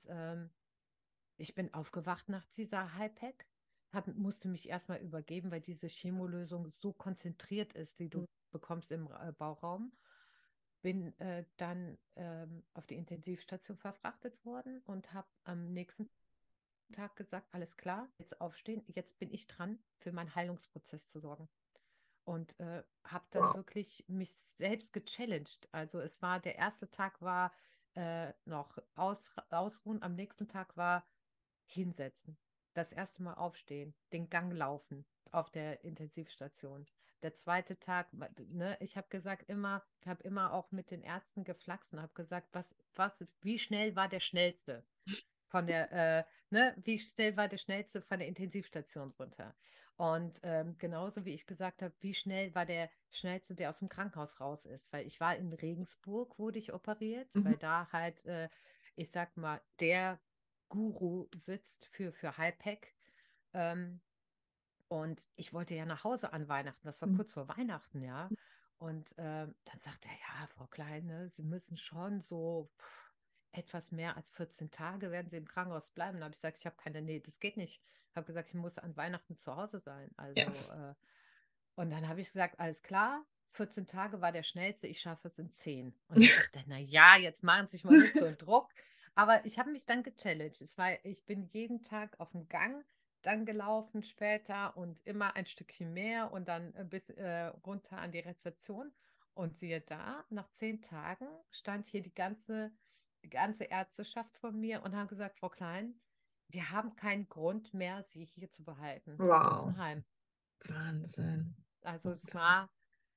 ich bin aufgewacht nach dieser High-Pack, musste mich erstmal übergeben, weil diese Chemolösung so konzentriert ist, die du bekommst im Bauchraum. Bin dann auf die Intensivstation verfrachtet worden und habe am nächsten Tag gesagt, alles klar, jetzt aufstehen, jetzt bin ich dran, für meinen Heilungsprozess zu sorgen. Und habe dann wirklich mich selbst gechallenged. Also der erste Tag war noch ausruhen, am nächsten Tag war hinsetzen, das erste Mal aufstehen, den Gang laufen auf der Intensivstation. Der zweite Tag, ne, ich habe gesagt habe immer auch mit den Ärzten geflaxt und habe gesagt, wie schnell war der Schnellste von wie schnell war der Schnellste von der Intensivstation runter? Und genauso wie ich gesagt habe, wie schnell war der Schnellste, der aus dem Krankenhaus raus ist? Weil ich war in Regensburg, wurde ich operiert, Mhm. weil da halt, ich sag mal, der Guru sitzt für Hypack. Ähm, und ich wollte ja nach Hause an Weihnachten, das war Mhm. kurz vor Weihnachten, ja. Und dann sagt er, ja, Frau Klein, ne, Sie müssen schon so etwas mehr als 14 Tage werden Sie im Krankenhaus bleiben. Da habe ich gesagt, ich habe nee, das geht nicht. Ich habe gesagt, ich muss an Weihnachten zu Hause sein. Ja. Und dann habe ich gesagt, alles klar, 14 Tage war der schnellste, ich schaffe es in 10. Und dann sagt er, na ja, jetzt machen Sie sich mal nicht so einen Druck. Aber ich habe mich dann gechallenged. Ich bin jeden Tag auf dem Gang dann gelaufen später und immer ein Stückchen mehr und dann bis runter an die Rezeption. Und siehe da, nach 10 Tagen stand hier die ganze Ärzteschaft von mir und haben gesagt, Frau Klein, wir haben keinen Grund mehr, Sie hier zu behalten. Sie Wow. dürfen heim. Wahnsinn. Also es Okay. war,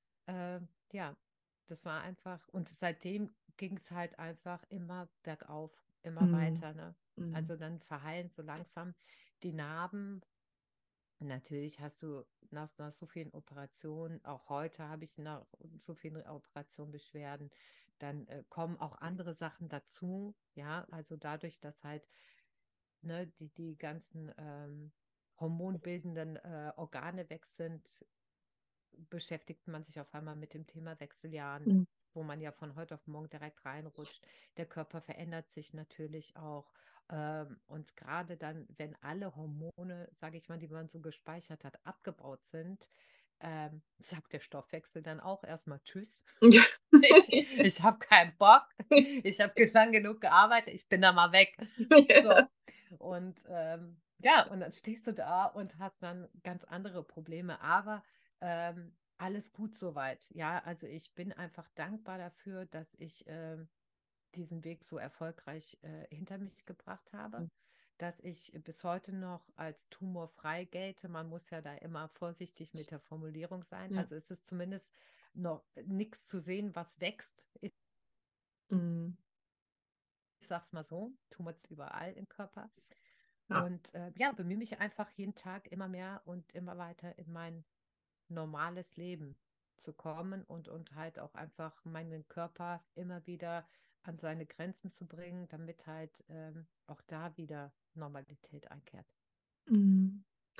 ja, das war einfach, und seitdem ging es halt einfach immer bergauf, immer Mhm. weiter, ne? Mhm. Also dann verheilen so langsam die Narben. Natürlich hast du nach so vielen Operationen, auch heute habe ich nach so vielen Operationen Beschwerden, dann kommen auch andere Sachen dazu, ja, also dadurch, dass halt ne, die ganzen hormonbildenden Organe weg sind, beschäftigt man sich auf einmal mit dem Thema Wechseljahren, Mhm. wo man ja von heute auf morgen direkt reinrutscht. Der Körper verändert sich natürlich auch. Und gerade dann, wenn alle Hormone, sage ich mal, die man so gespeichert hat, abgebaut sind, sagt der Stoffwechsel dann auch erstmal Tschüss. Ja. Ich habe keinen Bock. Ich habe lang genug gearbeitet. Ich bin da mal weg. So. Ja. Und ja, und dann stehst du da und hast dann ganz andere Probleme. Aber alles gut soweit. Ja, also ich bin einfach dankbar dafür, dass ich diesen Weg so erfolgreich hinter mich gebracht habe, dass ich bis heute noch als tumorfrei gelte. Man muss ja da immer vorsichtig mit der Formulierung sein. Ja. Also es ist zumindest noch nichts zu sehen, was wächst. Mhm. Ich sag's mal so, Tumor ist überall im Körper. Ja. Und ja, bemühe mich einfach jeden Tag immer mehr und immer weiter in mein normales Leben zu kommen und halt auch einfach meinen Körper immer wieder an seine Grenzen zu bringen, damit halt auch da wieder Normalität einkehrt. Mhm.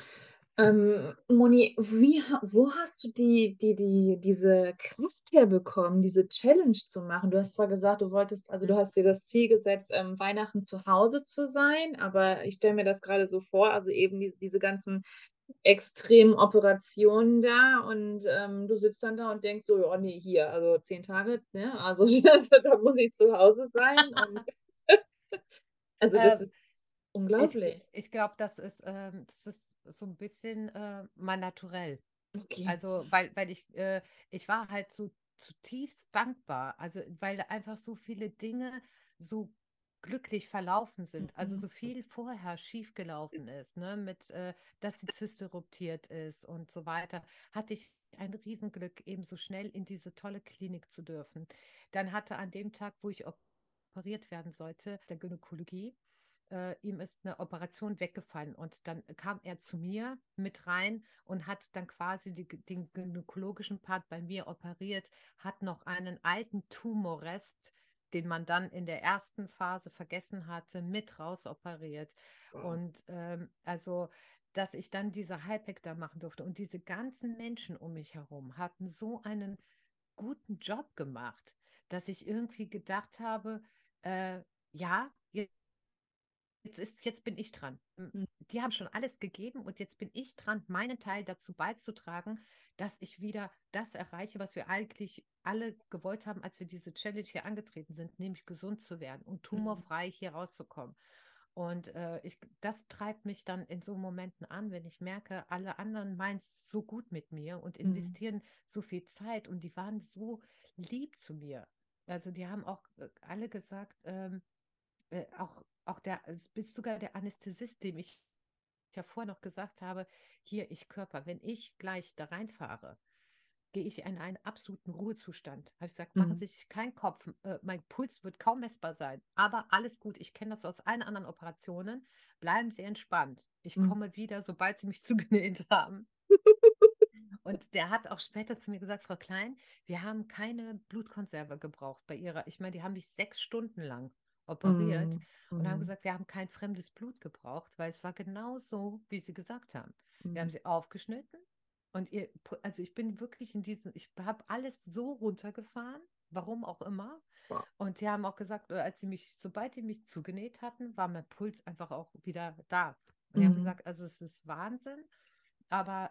Moni, wo hast du diese Kraft herbekommen, diese Challenge zu machen? Du hast zwar gesagt, du wolltest, also du Mhm. hast dir das Ziel gesetzt, Weihnachten zu Hause zu sein, aber ich stelle mir das gerade so vor, also eben diese ganzen extremen Operationen da und du sitzt dann da und denkst so, oh nee, hier, also 10 Tage, ne? Also, da muss ich zu Hause sein und also das Äh, ist unglaublich. ich glaube, das ist so ein bisschen mein Naturell. Okay. Also, weil ich war halt so zutiefst dankbar. Also, weil da einfach so viele Dinge so glücklich verlaufen sind. Also, Mhm. so viel vorher schiefgelaufen ist, ne, dass die Zyste ruptiert ist und so weiter, hatte ich ein Riesenglück, eben so schnell in diese tolle Klinik zu dürfen. Dann hatte an dem Tag, wo ich operiert werden sollte, der Gynäkologie, ihm ist eine Operation weggefallen und dann kam er zu mir mit rein und hat dann quasi den gynäkologischen Part bei mir operiert, hat noch einen alten Tumorrest, den man dann in der ersten Phase vergessen hatte, mit rausoperiert. Wow. Und also, dass ich dann diese Hypec da machen durfte und diese ganzen Menschen um mich herum hatten so einen guten Job gemacht, dass ich irgendwie gedacht habe, ja, jetzt bin ich dran. Mhm. Die haben schon alles gegeben und jetzt bin ich dran, meinen Teil dazu beizutragen, dass ich wieder das erreiche, was wir eigentlich alle gewollt haben, als wir diese Challenge hier angetreten sind, nämlich gesund zu werden und Mhm. tumorfrei hier rauszukommen. Und das treibt mich dann in so Momenten an, wenn ich merke, alle anderen meinen es so gut mit mir und Mhm. investieren so viel Zeit und die waren so lieb zu mir. Also die haben auch alle gesagt, auch bis sogar der Anästhesist, dem ich ja vorher noch gesagt habe, hier, ich Körper, wenn ich gleich da reinfahre, gehe ich in einen absoluten Ruhezustand. Habe ich gesagt, machen Mhm. Sie sich keinen Kopf, mein Puls wird kaum messbar sein, aber alles gut, ich kenne das aus allen anderen Operationen, bleiben Sie entspannt. Ich Mhm. komme wieder, sobald Sie mich zugenäht haben. Und der hat auch später zu mir gesagt, Frau Klein, wir haben keine Blutkonserve gebraucht bei ihrer. Ich meine, die haben mich 6 Stunden lang operiert Mhm. und haben Mhm. gesagt, wir haben kein fremdes Blut gebraucht, weil es war genau so, wie sie gesagt haben. Wir haben Mhm. sie aufgeschnitten und also ich bin wirklich ich habe alles so runtergefahren, warum auch immer. Wow. Und sie haben auch gesagt, sobald sie mich zugenäht hatten, war mein Puls einfach auch wieder da. Und die haben Mhm. gesagt, also es ist Wahnsinn. Aber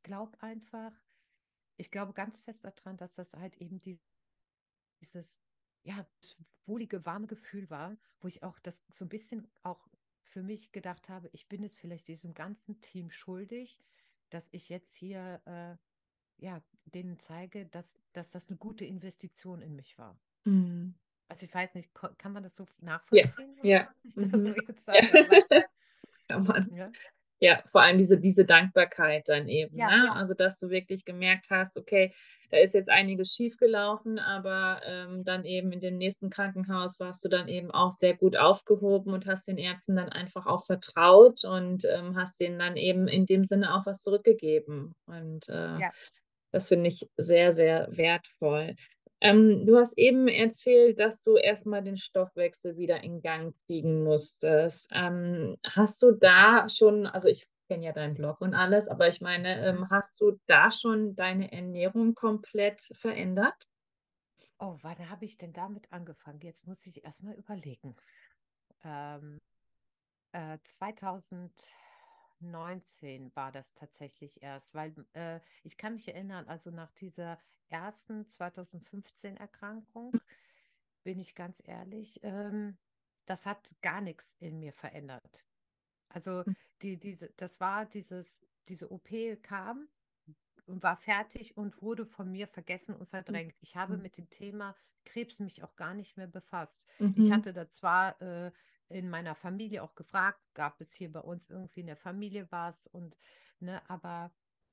ich glaube ganz fest daran, dass das halt eben dieses, ja, wohlige, warme Gefühl war, wo ich auch das so ein bisschen auch für mich gedacht habe, ich bin es vielleicht diesem ganzen Team schuldig, dass ich jetzt hier, ja, denen zeige, dass das eine gute Investition in mich war. Mhm. Also ich weiß nicht, kann man das so Ja, nachvollziehen, was ja. ich da so Mhm. jetzt Ja. sage? Aber Kann man. ja, Ja, vor allem diese Dankbarkeit dann eben, ja, ne? Also, dass du wirklich gemerkt hast, okay, da ist jetzt einiges schiefgelaufen, aber, dann eben in dem nächsten Krankenhaus warst du dann eben auch sehr gut aufgehoben und hast den Ärzten dann einfach auch vertraut und, hast denen dann eben in dem Sinne auch was zurückgegeben. Und, ja. das finde ich sehr, sehr wertvoll. Du hast eben erzählt, dass du erst mal den Stoffwechsel wieder in Gang kriegen musstest. Hast du da schon, also, ich kenne ja deinen Blog und alles, aber ich meine, Mhm. hast du da schon deine Ernährung komplett verändert? Oh, wann habe ich denn damit angefangen? Jetzt muss ich erst mal überlegen. Ähm, 2019 2019 war das tatsächlich erst, weil ich kann mich erinnern, also nach dieser ersten 2015 Erkrankung, bin ich ganz ehrlich, das hat gar nichts in mir verändert. Also diese OP kam und war fertig und wurde von mir vergessen und verdrängt. Ich habe Mhm. mit dem Thema Krebs mich auch gar nicht mehr befasst. Ich Mhm. hatte da zwar in meiner Familie auch gefragt, gab es hier bei uns irgendwie in der Familie was und ne, aber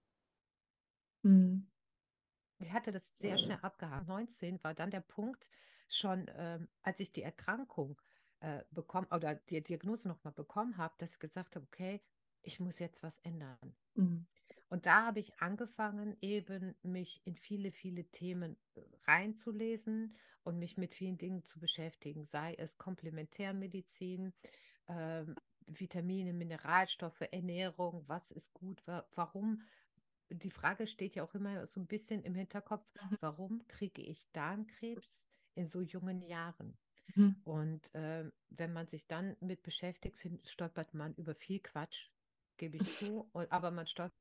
Mhm. ich hatte das sehr schnell abgehakt. 19 war dann der Punkt, schon als ich die Erkrankung bekommen oder die Diagnose nochmal bekommen habe, dass ich gesagt habe, okay, ich muss jetzt was ändern. Mhm. Und da habe ich angefangen, eben mich in viele, viele Themen reinzulesen und mich mit vielen Dingen zu beschäftigen, sei es Komplementärmedizin, Vitamine, Mineralstoffe, Ernährung, was ist gut, warum. Die Frage steht ja auch immer so ein bisschen im Hinterkopf, warum kriege ich Darmkrebs in so jungen Jahren? Mhm. Und wenn man sich dann mit beschäftigt, stolpert man über viel Quatsch, gebe ich zu, aber man stolpert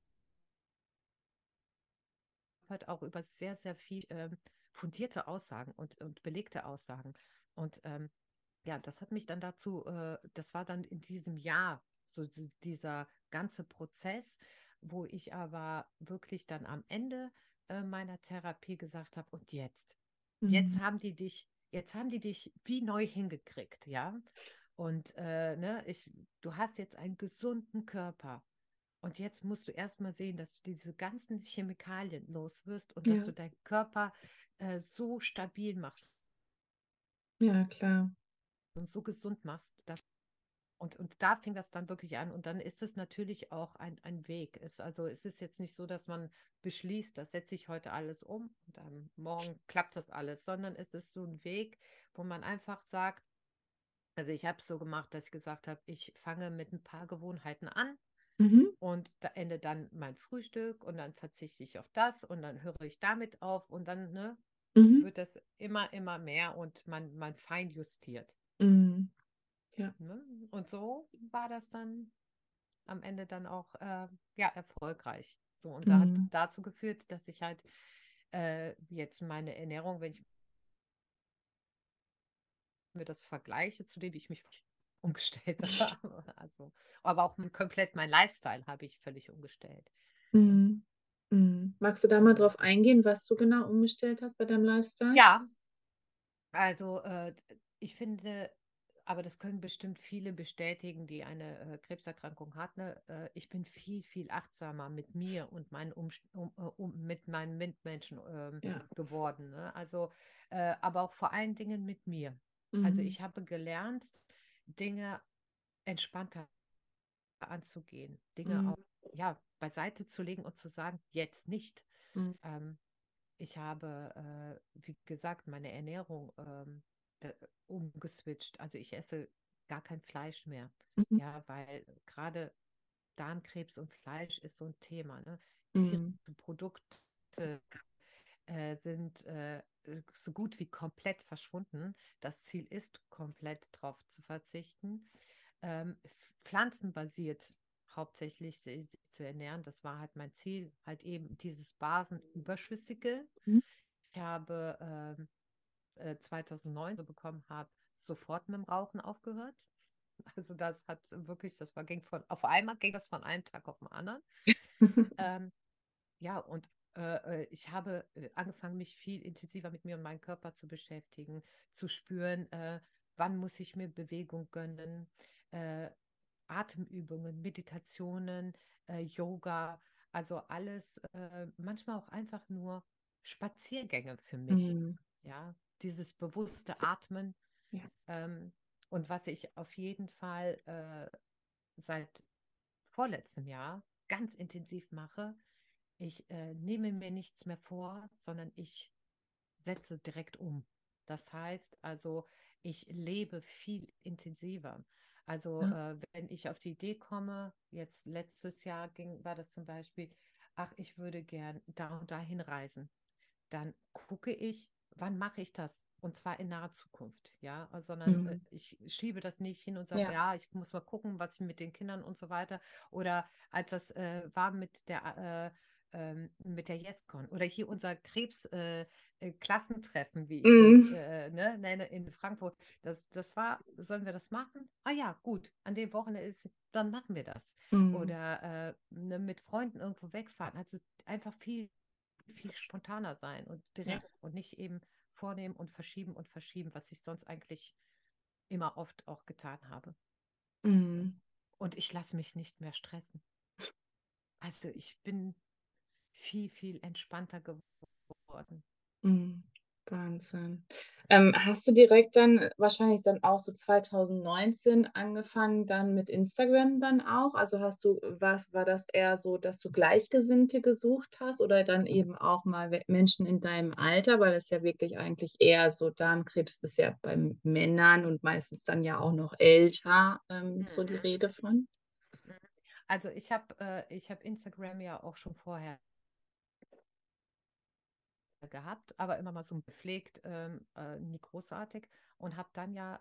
auch über sehr, sehr viel fundierte Aussagen und belegte Aussagen. Und ja, das hat mich dann dazu, das war dann in diesem Jahr so dieser ganze Prozess, wo ich aber wirklich dann am Ende meiner Therapie gesagt habe, und jetzt, Mhm. jetzt haben die dich wie neu hingekriegt, ja. Und ne, du hast jetzt einen gesunden Körper. Und jetzt musst du erstmal sehen, dass du diese ganzen Chemikalien los wirst und dass Ja, du deinen Körper so stabil machst ja, klar. und so gesund machst. Und da fing das dann wirklich an. Und dann ist es natürlich auch ein Weg. Also es ist jetzt nicht so, dass man beschließt, das setze ich heute alles um und dann morgen klappt das alles, sondern es ist so ein Weg, wo man einfach sagt, also ich habe es so gemacht, dass ich gesagt habe, ich fange mit ein paar Gewohnheiten an Mhm. und da ende dann mein Frühstück und dann verzichte ich auf das und dann höre ich damit auf und dann ne, Mhm. wird das immer mehr und man fein justiert. Mhm. Ja. Ne? Und so war das dann am Ende dann auch ja, erfolgreich. So, und da hat Mhm. dazu geführt, dass ich halt jetzt meine Ernährung, wenn ich mir das vergleiche, zu dem, wie ich mich umgestellt habe, also, aber auch komplett mein Lifestyle habe ich völlig umgestellt. Ne? Mhm. Mhm. Magst du da mal Also, drauf eingehen, was du genau umgestellt hast bei deinem Lifestyle? ja, also ich finde, aber das können bestimmt viele bestätigen, die eine Krebserkrankung hatten. Ich bin viel, viel achtsamer mit mir und mit meinen Mitmenschen Ja. geworden. Ne? Also, aber auch vor allen Dingen mit mir. Also Mhm. ich habe gelernt, Dinge entspannter anzugehen, Dinge Mhm. auch ja, beiseite zu legen und zu sagen, jetzt nicht. Mhm. Ähm, Ich habe, wie gesagt, meine Ernährung umgeswitcht. Also ich esse gar kein Fleisch mehr. Mhm. Ja, weil gerade Darmkrebs und Fleisch ist so ein Thema. Ne? Tierische Mhm. Produkte sind so gut wie komplett verschwunden. Das Ziel ist, komplett darauf zu verzichten. Pflanzenbasiert hauptsächlich sich zu ernähren. Das war halt mein Ziel, halt eben dieses Basenüberschüssige. Mhm. Ich habe 2009 so bekommen habe, sofort mit dem Rauchen aufgehört. Also das hat wirklich, auf einmal ging das von einem Tag auf den anderen. Ähm, ja, und ich habe angefangen, mich viel intensiver mit mir und meinem Körper zu beschäftigen, zu spüren, wann muss ich mir Bewegung gönnen, äh, Atemübungen, Meditationen, Yoga, also alles, manchmal auch einfach nur Spaziergänge für mich. Mhm. Ja, dieses bewusste Atmen. Ja. Ähm, und was ich auf jeden Fall seit vorletztem Jahr ganz intensiv mache, ich nehme mir nichts mehr vor, sondern ich setze direkt um. Das heißt also, ich lebe viel intensiver. Also Ja. wenn ich auf die Idee komme, jetzt letztes Jahr war das zum Beispiel, ach, ich würde gern da und dahin reisen, dann gucke ich, wann mache ich das? Und zwar in naher Zukunft, ja, sondern Mhm. ich schiebe das nicht hin und sage, Ja. ja, ich muss mal gucken, was ich mit den Kindern und so weiter. Oder als das war mit der YesCon oder hier unser Klassentreffen, wie ich das Mhm. nenne, in Frankfurt. Das war, sollen wir das machen? Ah ja, gut, an dem Wochenende ist, dann machen wir das. Mhm. Oder ne, mit Freunden irgendwo wegfahren. Also einfach viel spontaner sein und Ja. direkt und nicht eben vornehmen und verschieben, was ich sonst eigentlich immer oft auch getan habe. Mhm. Und ich lasse mich nicht mehr stressen. Also ich bin viel entspannter geworden. Mhm. Wahnsinn. Hast du direkt dann wahrscheinlich dann auch so 2019 angefangen dann mit Instagram dann auch? Also war das eher so, dass du Gleichgesinnte gesucht hast oder dann eben auch mal Menschen in deinem Alter, weil das ja wirklich eigentlich eher so Darmkrebs ist ja bei Männern und meistens dann ja auch noch älter, so die Mhm. Rede von? Mhm. Also ich hab Instagram ja auch schon vorher gehabt, aber immer mal so gepflegt, nie großartig. Und habe dann ja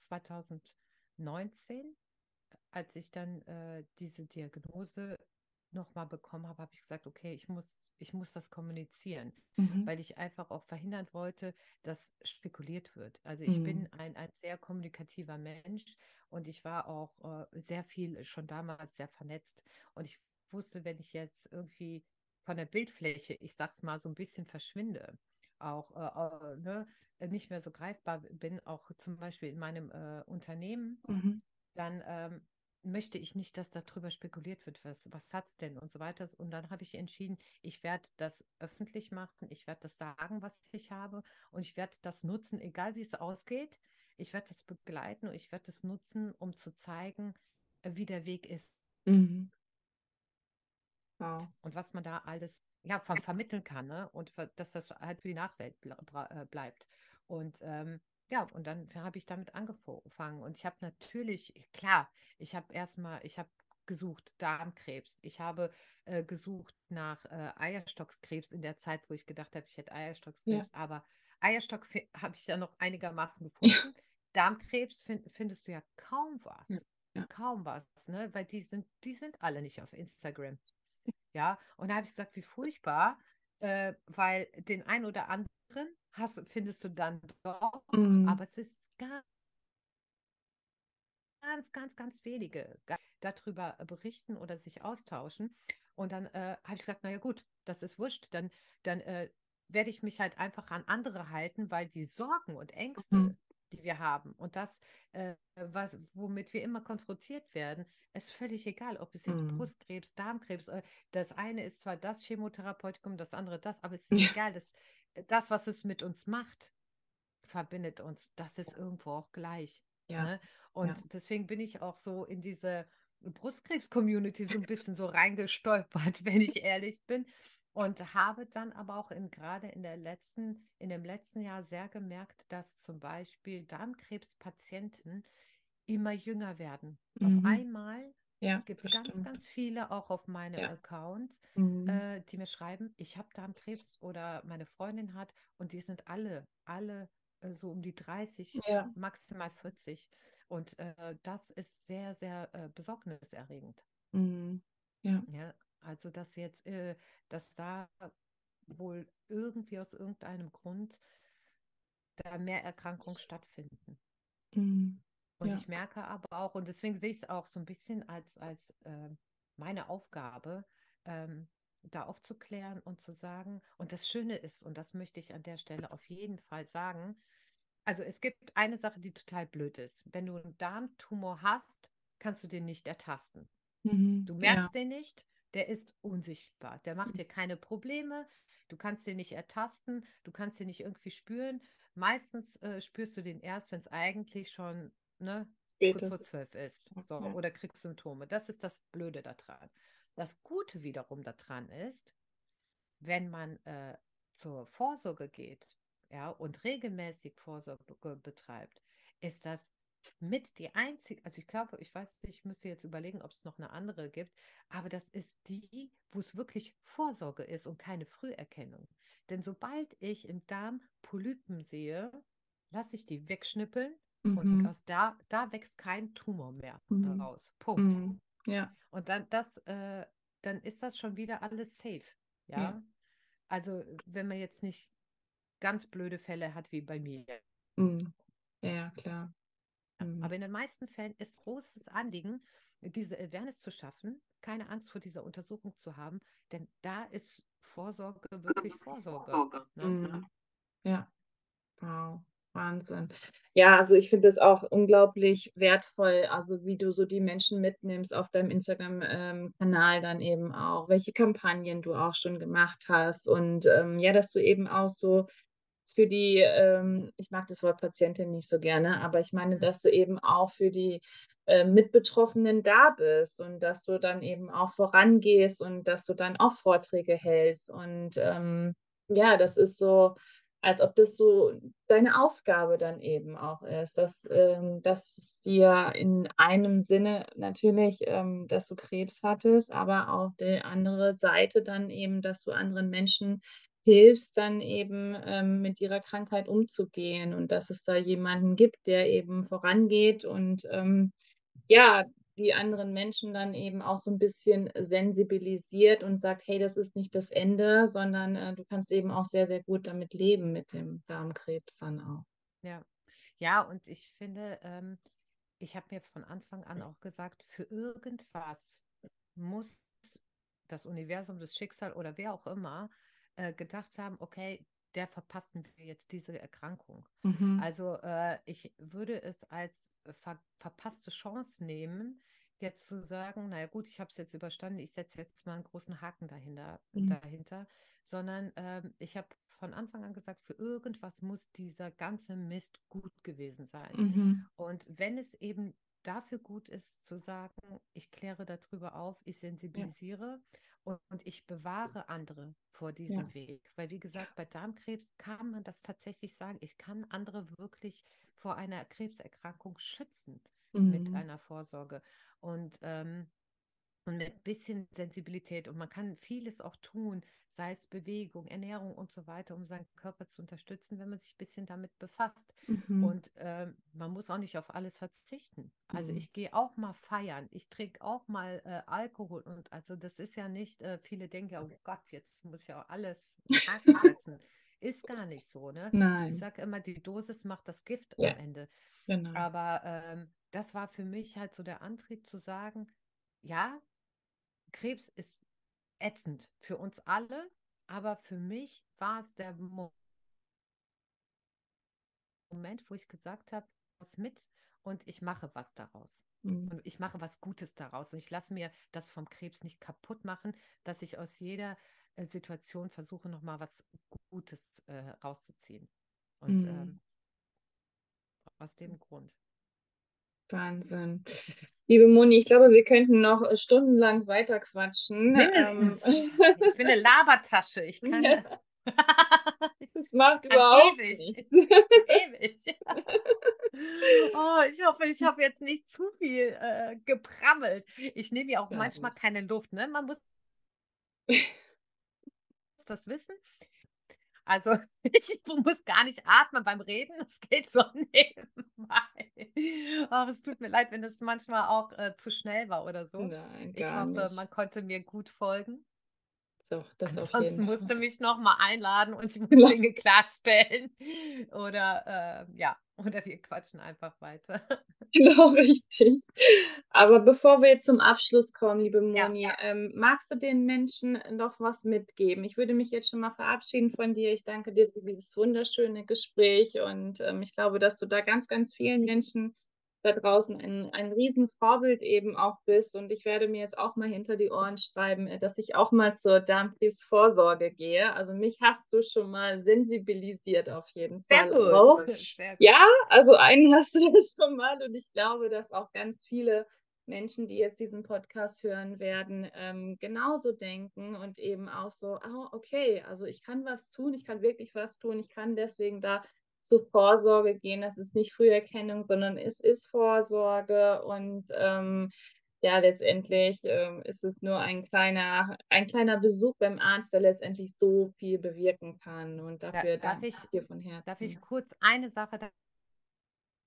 2019, als ich dann diese Diagnose nochmal bekommen habe, habe ich gesagt, okay, ich muss das kommunizieren, Mhm. weil ich einfach auch verhindern wollte, dass spekuliert wird. Also ich Mhm. bin ein sehr kommunikativer Mensch und ich war auch sehr viel schon damals sehr vernetzt. Und ich wusste, wenn ich jetzt irgendwie von der Bildfläche, ich sag's mal, so ein bisschen verschwinde, auch ne, nicht mehr so greifbar bin, auch zum Beispiel in meinem Unternehmen, Mhm. dann möchte ich nicht, dass darüber spekuliert wird, was hat es denn und so weiter. Und dann habe ich entschieden, ich werde das öffentlich machen, ich werde das sagen, was ich habe und ich werde das nutzen, egal wie es ausgeht. Ich werde das begleiten und ich werde das nutzen, um zu zeigen, wie der Weg ist Mhm. Wow. und was man da alles ja, vermitteln kann, ne? Und dass das halt für die Nachwelt bleibt. Und ja, und dann habe ich damit angefangen. Und ich habe natürlich, klar, ich habe gesucht Darmkrebs. Ich habe gesucht nach Eierstockskrebs in der Zeit, wo ich gedacht habe, ich hätte Ja. Eierstockskrebs. Aber Eierstock habe ich ja noch einigermaßen gefunden. Darmkrebs findest du ja kaum Ja. was. Ja. Kaum was, ne? Weil die sind alle nicht auf Instagram. Ja, und da habe ich gesagt, wie furchtbar, weil den einen oder anderen findest du dann doch, Mhm. aber es ist ganz wenige darüber berichten oder sich austauschen. Und dann habe ich gesagt, naja gut, das ist wurscht, dann werde ich mich halt einfach an andere halten, weil die Sorgen und Mhm. Ängste, die wir haben und das, womit wir immer konfrontiert werden, ist völlig egal, ob es jetzt Mhm. Brustkrebs, Darmkrebs, das eine ist zwar das Chemotherapeutikum, das andere das, aber es ist egal, das, was es mit uns macht, verbindet uns, das ist irgendwo auch gleich. Ja. Ne? Ja. Und deswegen bin ich auch so in diese Brustkrebs-Community so ein bisschen so reingestolpert, wenn ich ehrlich bin. Und habe dann aber auch gerade in dem letzten Jahr sehr gemerkt, dass zum Beispiel Darmkrebspatienten immer jünger werden. Auf Mhm. einmal Ja, gibt es das stimmt. ganz viele auch auf meinem Ja. Account, Mhm. die mir schreiben, ich habe Darmkrebs oder meine Freundin hat und die sind alle so um die 30, Ja. maximal 40. Und das ist sehr besorgniserregend. Mhm. Ja. Ja, also dass da wohl irgendwie aus irgendeinem Grund da mehr Erkrankungen stattfinden. Mhm. Und Ja. ich merke aber auch, und deswegen sehe ich es auch so ein bisschen als meine Aufgabe, da aufzuklären und zu sagen, und das Schöne ist, und das möchte ich an der Stelle auf jeden Fall sagen, also es gibt eine Sache, die total blöd ist. Wenn du einen Darmtumor hast, kannst du den nicht ertasten. Mhm. Du Ja. merkst den nicht, der ist unsichtbar. Der macht dir keine Probleme. Du kannst den nicht ertasten, du kannst den nicht irgendwie spüren. Meistens spürst du den erst, wenn es eigentlich schon ne, kurz vor Spätestens. 12 ist. So, Ja. oder kriegst Symptome. Das ist das Blöde daran. Das Gute wiederum daran ist, wenn man zur Vorsorge geht, ja, und regelmäßig Vorsorge betreibt, ist das mit die einzige, also ich glaube, ich weiß nicht, ich müsste jetzt überlegen, ob es noch eine andere gibt, aber das ist die, wo es wirklich Vorsorge ist und keine Früherkennung. Denn sobald ich im Darm Polypen sehe, lasse ich die wegschnippeln und Mhm. da wächst kein Tumor mehr Mhm. raus. Punkt. Mhm. Ja, Und dann ist das schon wieder alles safe. ja. Ja. Also, wenn man jetzt nicht ganz blöde Fälle hat wie bei mir. Mhm. Ja, ja, klar. Ja. Mhm. Aber in den meisten Fällen ist großes Anliegen, diese Awareness zu schaffen, keine Angst vor dieser Untersuchung zu haben, denn da ist Vorsorge wirklich Vorsorge. Ne? Mhm. Ja. Wow, Wahnsinn. Ja, also ich finde es auch unglaublich wertvoll, also wie du so die Menschen mitnimmst auf deinem Instagram-Kanal dann eben auch, welche Kampagnen du auch schon gemacht hast und ja, dass du eben auch so für die, ich mag das Wort Patientin nicht so gerne, aber ich meine, Mhm. dass du eben auch für die Mitbetroffenen da bist und dass du dann eben auch vorangehst und dass du dann auch Vorträge hältst und ja, das ist so, als ob das so deine Aufgabe dann eben auch ist, dass es dir in einem Sinne natürlich, dass du Krebs hattest, aber auch die andere Seite dann eben, dass du anderen Menschen hilfst, dann eben, mit ihrer Krankheit umzugehen und dass es da jemanden gibt, der eben vorangeht und, ja, die anderen Menschen dann eben auch so 'n bisschen sensibilisiert und sagt: „Hey, das ist nicht das Ende, sondern, du kannst eben auch sehr, sehr gut damit leben mit dem Darmkrebs dann auch.“ Ja. Ja, und ich finde, ich habe mir von Anfang an auch gesagt, für irgendwas muss das Universum, das Schicksal oder wer auch immer gedacht haben, okay, der verpassen wir jetzt diese Erkrankung. Mhm. Also ich würde es als verpasste Chance nehmen, jetzt zu sagen, naja gut, ich habe es jetzt überstanden, ich setze jetzt mal einen großen Haken Mhm. dahinter, sondern ich habe von Anfang an gesagt, für irgendwas muss dieser ganze Mist gut gewesen sein. Mhm. Und wenn es eben dafür gut ist, zu sagen, ich kläre darüber auf, ich Ja, sensibilisiere und ich bewahre andere vor ja. diesem Weg. Weil, wie gesagt, bei Darmkrebs kann man das tatsächlich sagen. Ich kann andere wirklich vor einer Krebserkrankung schützen mit Mhm. einer Vorsorge. Und mit bisschen Sensibilität. Und man kann vieles auch tun, sei es Bewegung, Ernährung und so weiter, um seinen Körper zu unterstützen, wenn man sich ein bisschen damit befasst. Mhm. Und man muss auch nicht auf alles verzichten. Also Mhm. ich gehe auch mal feiern, ich trinke auch mal Alkohol. Und also das ist ja nicht, viele denken ja, oh Gott, jetzt muss ich ja auch alles einen Haken setzen. Ist gar nicht so, ne? Ich Nein. sage immer, die Dosis macht das Gift Ja, am Ende. genau. Aber das war für mich halt so der Antrieb zu sagen, ja, Krebs ist ätzend für uns alle, aber für mich war es der Moment, wo ich gesagt habe, was mit und ich mache was daraus. Mhm. Und ich mache was Gutes daraus. Und ich lasse mir das vom Krebs nicht kaputt machen, dass ich aus jeder Situation versuche, nochmal was Gutes rauszuziehen. Und Mhm. aus dem Grund. Wahnsinn. Liebe Moni, ich glaube, wir könnten noch, stundenlang weiter quatschen. Mindestens. Ich bin eine Labertasche. Ich kann Das macht kann überhaupt ewig. nichts. Ewig. Oh, ich hoffe, ich habe jetzt nicht zu viel geprammelt. Ich nehme ja auch Gar manchmal nicht. keine Luft, ne? Man muss das wissen. Also ich muss gar nicht atmen beim Reden, das geht so nebenbei. Aber es tut mir leid, wenn es manchmal auch zu schnell war oder so. Nein, Ich gar hoffe, nicht. man konnte mir gut folgen. Doch, das auf Ansonsten jeden musst du Fall. mich noch mal einladen und ich muss Dinge klarstellen. Oder ja, oder wir quatschen einfach weiter. Genau, richtig. Aber bevor wir jetzt zum Abschluss kommen, liebe Ja, Moni, magst du den Menschen noch was mitgeben? Ich würde mich jetzt schon mal verabschieden von dir. Ich danke dir für dieses wunderschöne Gespräch und, ich glaube, dass du da ganz, ganz vielen Menschen da draußen ein Riesenvorbild eben auch bist und ich werde mir jetzt auch mal hinter die Ohren schreiben, dass ich auch mal zur Darmkrebsvorsorge gehe. Also, mich hast du schon mal sensibilisiert auf jeden sehr Fall gut. auch. Sehr gut. Ja, also einen hast du ja schon mal und ich glaube, dass auch ganz viele Menschen, die jetzt diesen Podcast hören werden, genauso denken und eben auch so: „Ah, okay, also ich kann was tun, ich kann wirklich was tun, ich kann deswegen da zur Vorsorge gehen.“ Das ist nicht Früherkennung, sondern es ist Vorsorge und, ja, letztendlich, ist es nur ein kleiner Besuch beim Arzt, der letztendlich so viel bewirken kann und Da, dafür danke ich dir von darf Herzen. ich kurz eine Sache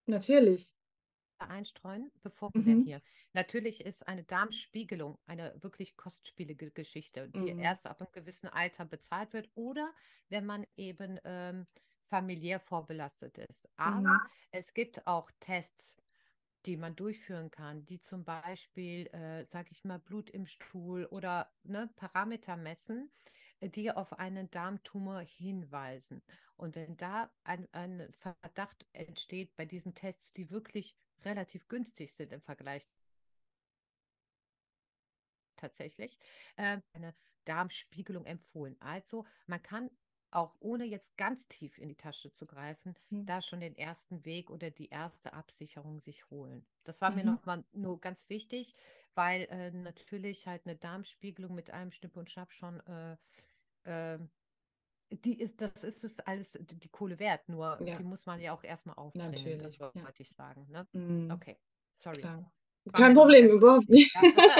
Natürlich. einstreuen, bevor wir Mhm. hier. Natürlich ist eine Darmspiegelung eine wirklich kostspielige Geschichte, die Mhm. erst ab einem gewissen Alter bezahlt wird oder wenn man eben familiär vorbelastet ist. Aber Mhm. es gibt auch Tests, die man durchführen kann, die zum Beispiel, sage ich mal, Blut im Stuhl oder ne, Parameter messen, die auf einen Darmtumor hinweisen. Und wenn da ein Verdacht entsteht bei diesen Tests, die wirklich relativ günstig sind im Vergleich tatsächlich, eine Darmspiegelung empfohlen. Also man kann auch ohne jetzt ganz tief in die Tasche zu greifen, Mhm. da schon den ersten Weg oder die erste Absicherung sich holen. Das war mir Mhm. nochmal nur ganz wichtig, weil natürlich halt eine Darmspiegelung mit einem Schnipp und Schnapp schon äh, das ist es alles die Kohle wert, nur die Ja, muss man ja auch erstmal aufbringen. Das natürlich. Ja. wollte ich sagen, ne? Mhm. Okay, sorry. Klar. War Kein mir nochmal Problem, ganz überhaupt wichtig. nicht.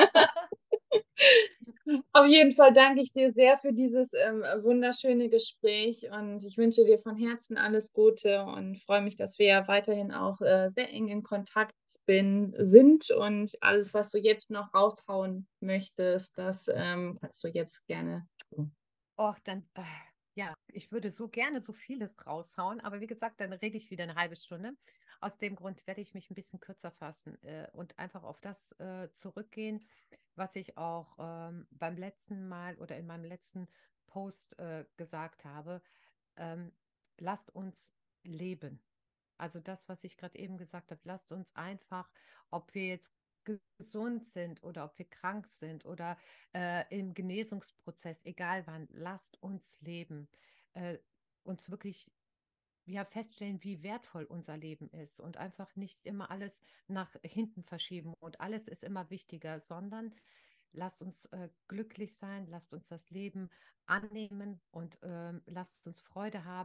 Auf jeden Fall danke ich dir sehr für dieses wunderschöne Gespräch und ich wünsche dir von Herzen alles Gute und freue mich, dass wir ja weiterhin auch sehr eng in Kontakt sind und alles, was du jetzt noch raushauen möchtest, das kannst du jetzt gerne tun. Och, dann, ja, ich würde so gerne so vieles raushauen, aber wie gesagt, dann rede ich wieder eine halbe Stunde. Aus dem Grund werde ich mich ein bisschen kürzer fassen und einfach auf das zurückgehen, was ich auch beim letzten Mal oder in meinem letzten Post gesagt habe. Ähm, lasst uns leben. Also das, was ich gerade eben gesagt habe, lasst uns einfach, ob wir jetzt gesund sind oder ob wir krank sind oder im Genesungsprozess, egal wann, lasst uns leben. Uns wirklich ja, feststellen, wie wertvoll unser Leben ist und einfach nicht immer alles nach hinten verschieben und alles ist immer wichtiger, sondern lasst uns glücklich sein, lasst uns das Leben annehmen und lasst uns Freude haben.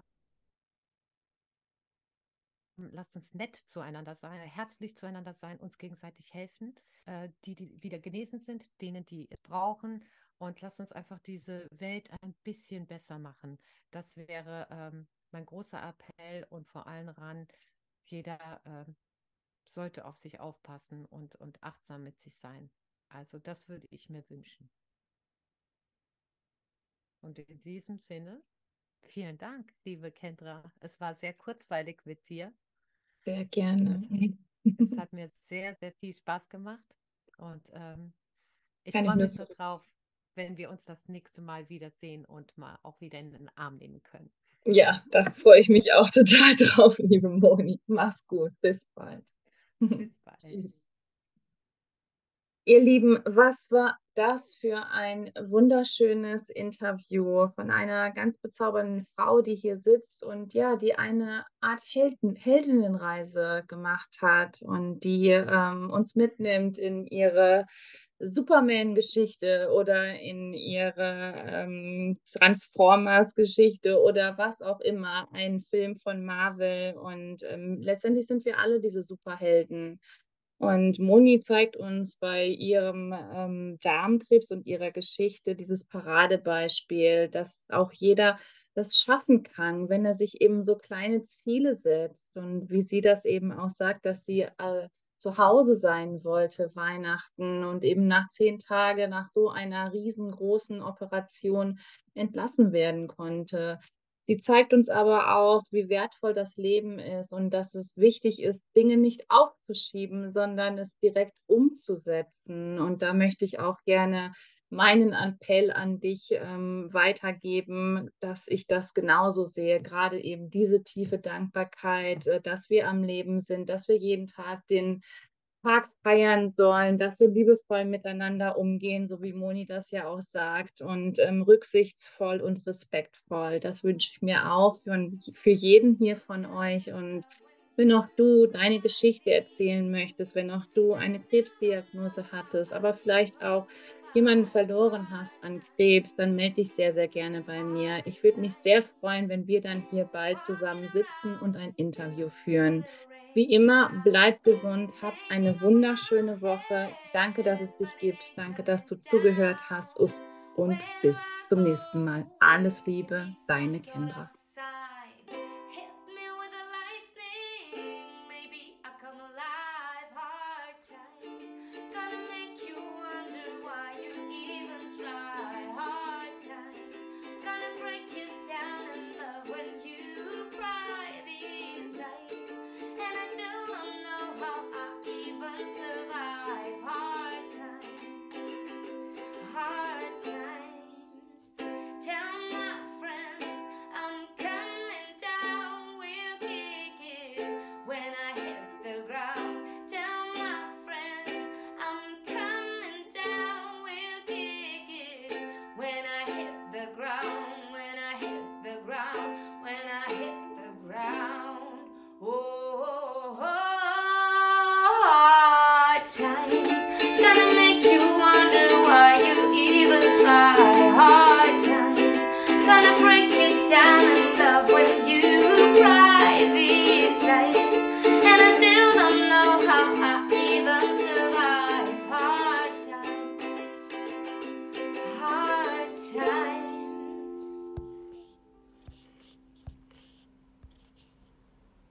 Lasst uns nett zueinander sein, herzlich zueinander sein, uns gegenseitig helfen, die wieder genesen sind, denen, die es brauchen. Und lasst uns einfach diese Welt ein bisschen besser machen. Das wäre mein großer Appell und vor allem ran, jeder sollte auf sich aufpassen und achtsam mit sich sein. Also das würde ich mir wünschen. Und in diesem Sinne, vielen Dank, liebe Kendra. Es war sehr kurzweilig mit dir. Sehr gerne. Es Es hat mir sehr, sehr viel Spaß gemacht und ich Kann ich freue nur mich zurück. darauf, wenn wir uns das nächste Mal wiedersehen und mal auch wieder in den Arm nehmen können. Ja, da freue ich mich auch total drauf, liebe Moni. Mach's gut. Bis bald. Bis bald. Tschüss. Ihr Lieben, was war das für ein wunderschönes Interview von einer ganz bezaubernden Frau, die hier sitzt und ja, die eine Art Heldinnenreise gemacht hat und die uns mitnimmt in ihre Superman-Geschichte oder in ihre Transformers-Geschichte oder was auch immer, ein Film von Marvel. Und letztendlich sind wir alle diese Superhelden. Und Moni zeigt uns bei ihrem Darmkrebs und ihrer Geschichte dieses Paradebeispiel, dass auch jeder das schaffen kann, wenn er sich eben so kleine Ziele setzt. Und wie sie das eben auch sagt, dass sie zu Hause sein wollte, Weihnachten und eben nach 10 Tagen nach so einer riesengroßen Operation entlassen werden konnte. Sie zeigt uns aber auch, wie wertvoll das Leben ist und dass es wichtig ist, Dinge nicht aufzuschieben, sondern es direkt umzusetzen. Und da möchte ich auch gerne meinen Appell an dich weitergeben, dass ich das genauso sehe. Gerade eben diese tiefe Dankbarkeit, dass wir am Leben sind, dass wir jeden Tag den Tag feiern sollen, dass wir liebevoll miteinander umgehen, so wie Moni das ja auch sagt, und rücksichtsvoll und respektvoll. Das wünsche ich mir auch für jeden hier von euch. Und wenn auch du deine Geschichte erzählen möchtest, wenn auch du eine Krebsdiagnose hattest, aber vielleicht auch jemanden verloren hast an Krebs, dann melde dich sehr, sehr gerne bei mir. Ich würde mich sehr freuen, wenn wir dann hier bald zusammen sitzen und ein Interview führen. Wie immer, bleib gesund, hab eine wunderschöne Woche. Danke, dass es dich gibt. Danke, dass du zugehört hast und bis zum nächsten Mal. Alles Liebe, deine Kendra. Hit me with a lightning, maybe hard times. Gonna make you wonder why you even try. Hard times, gonna break you down and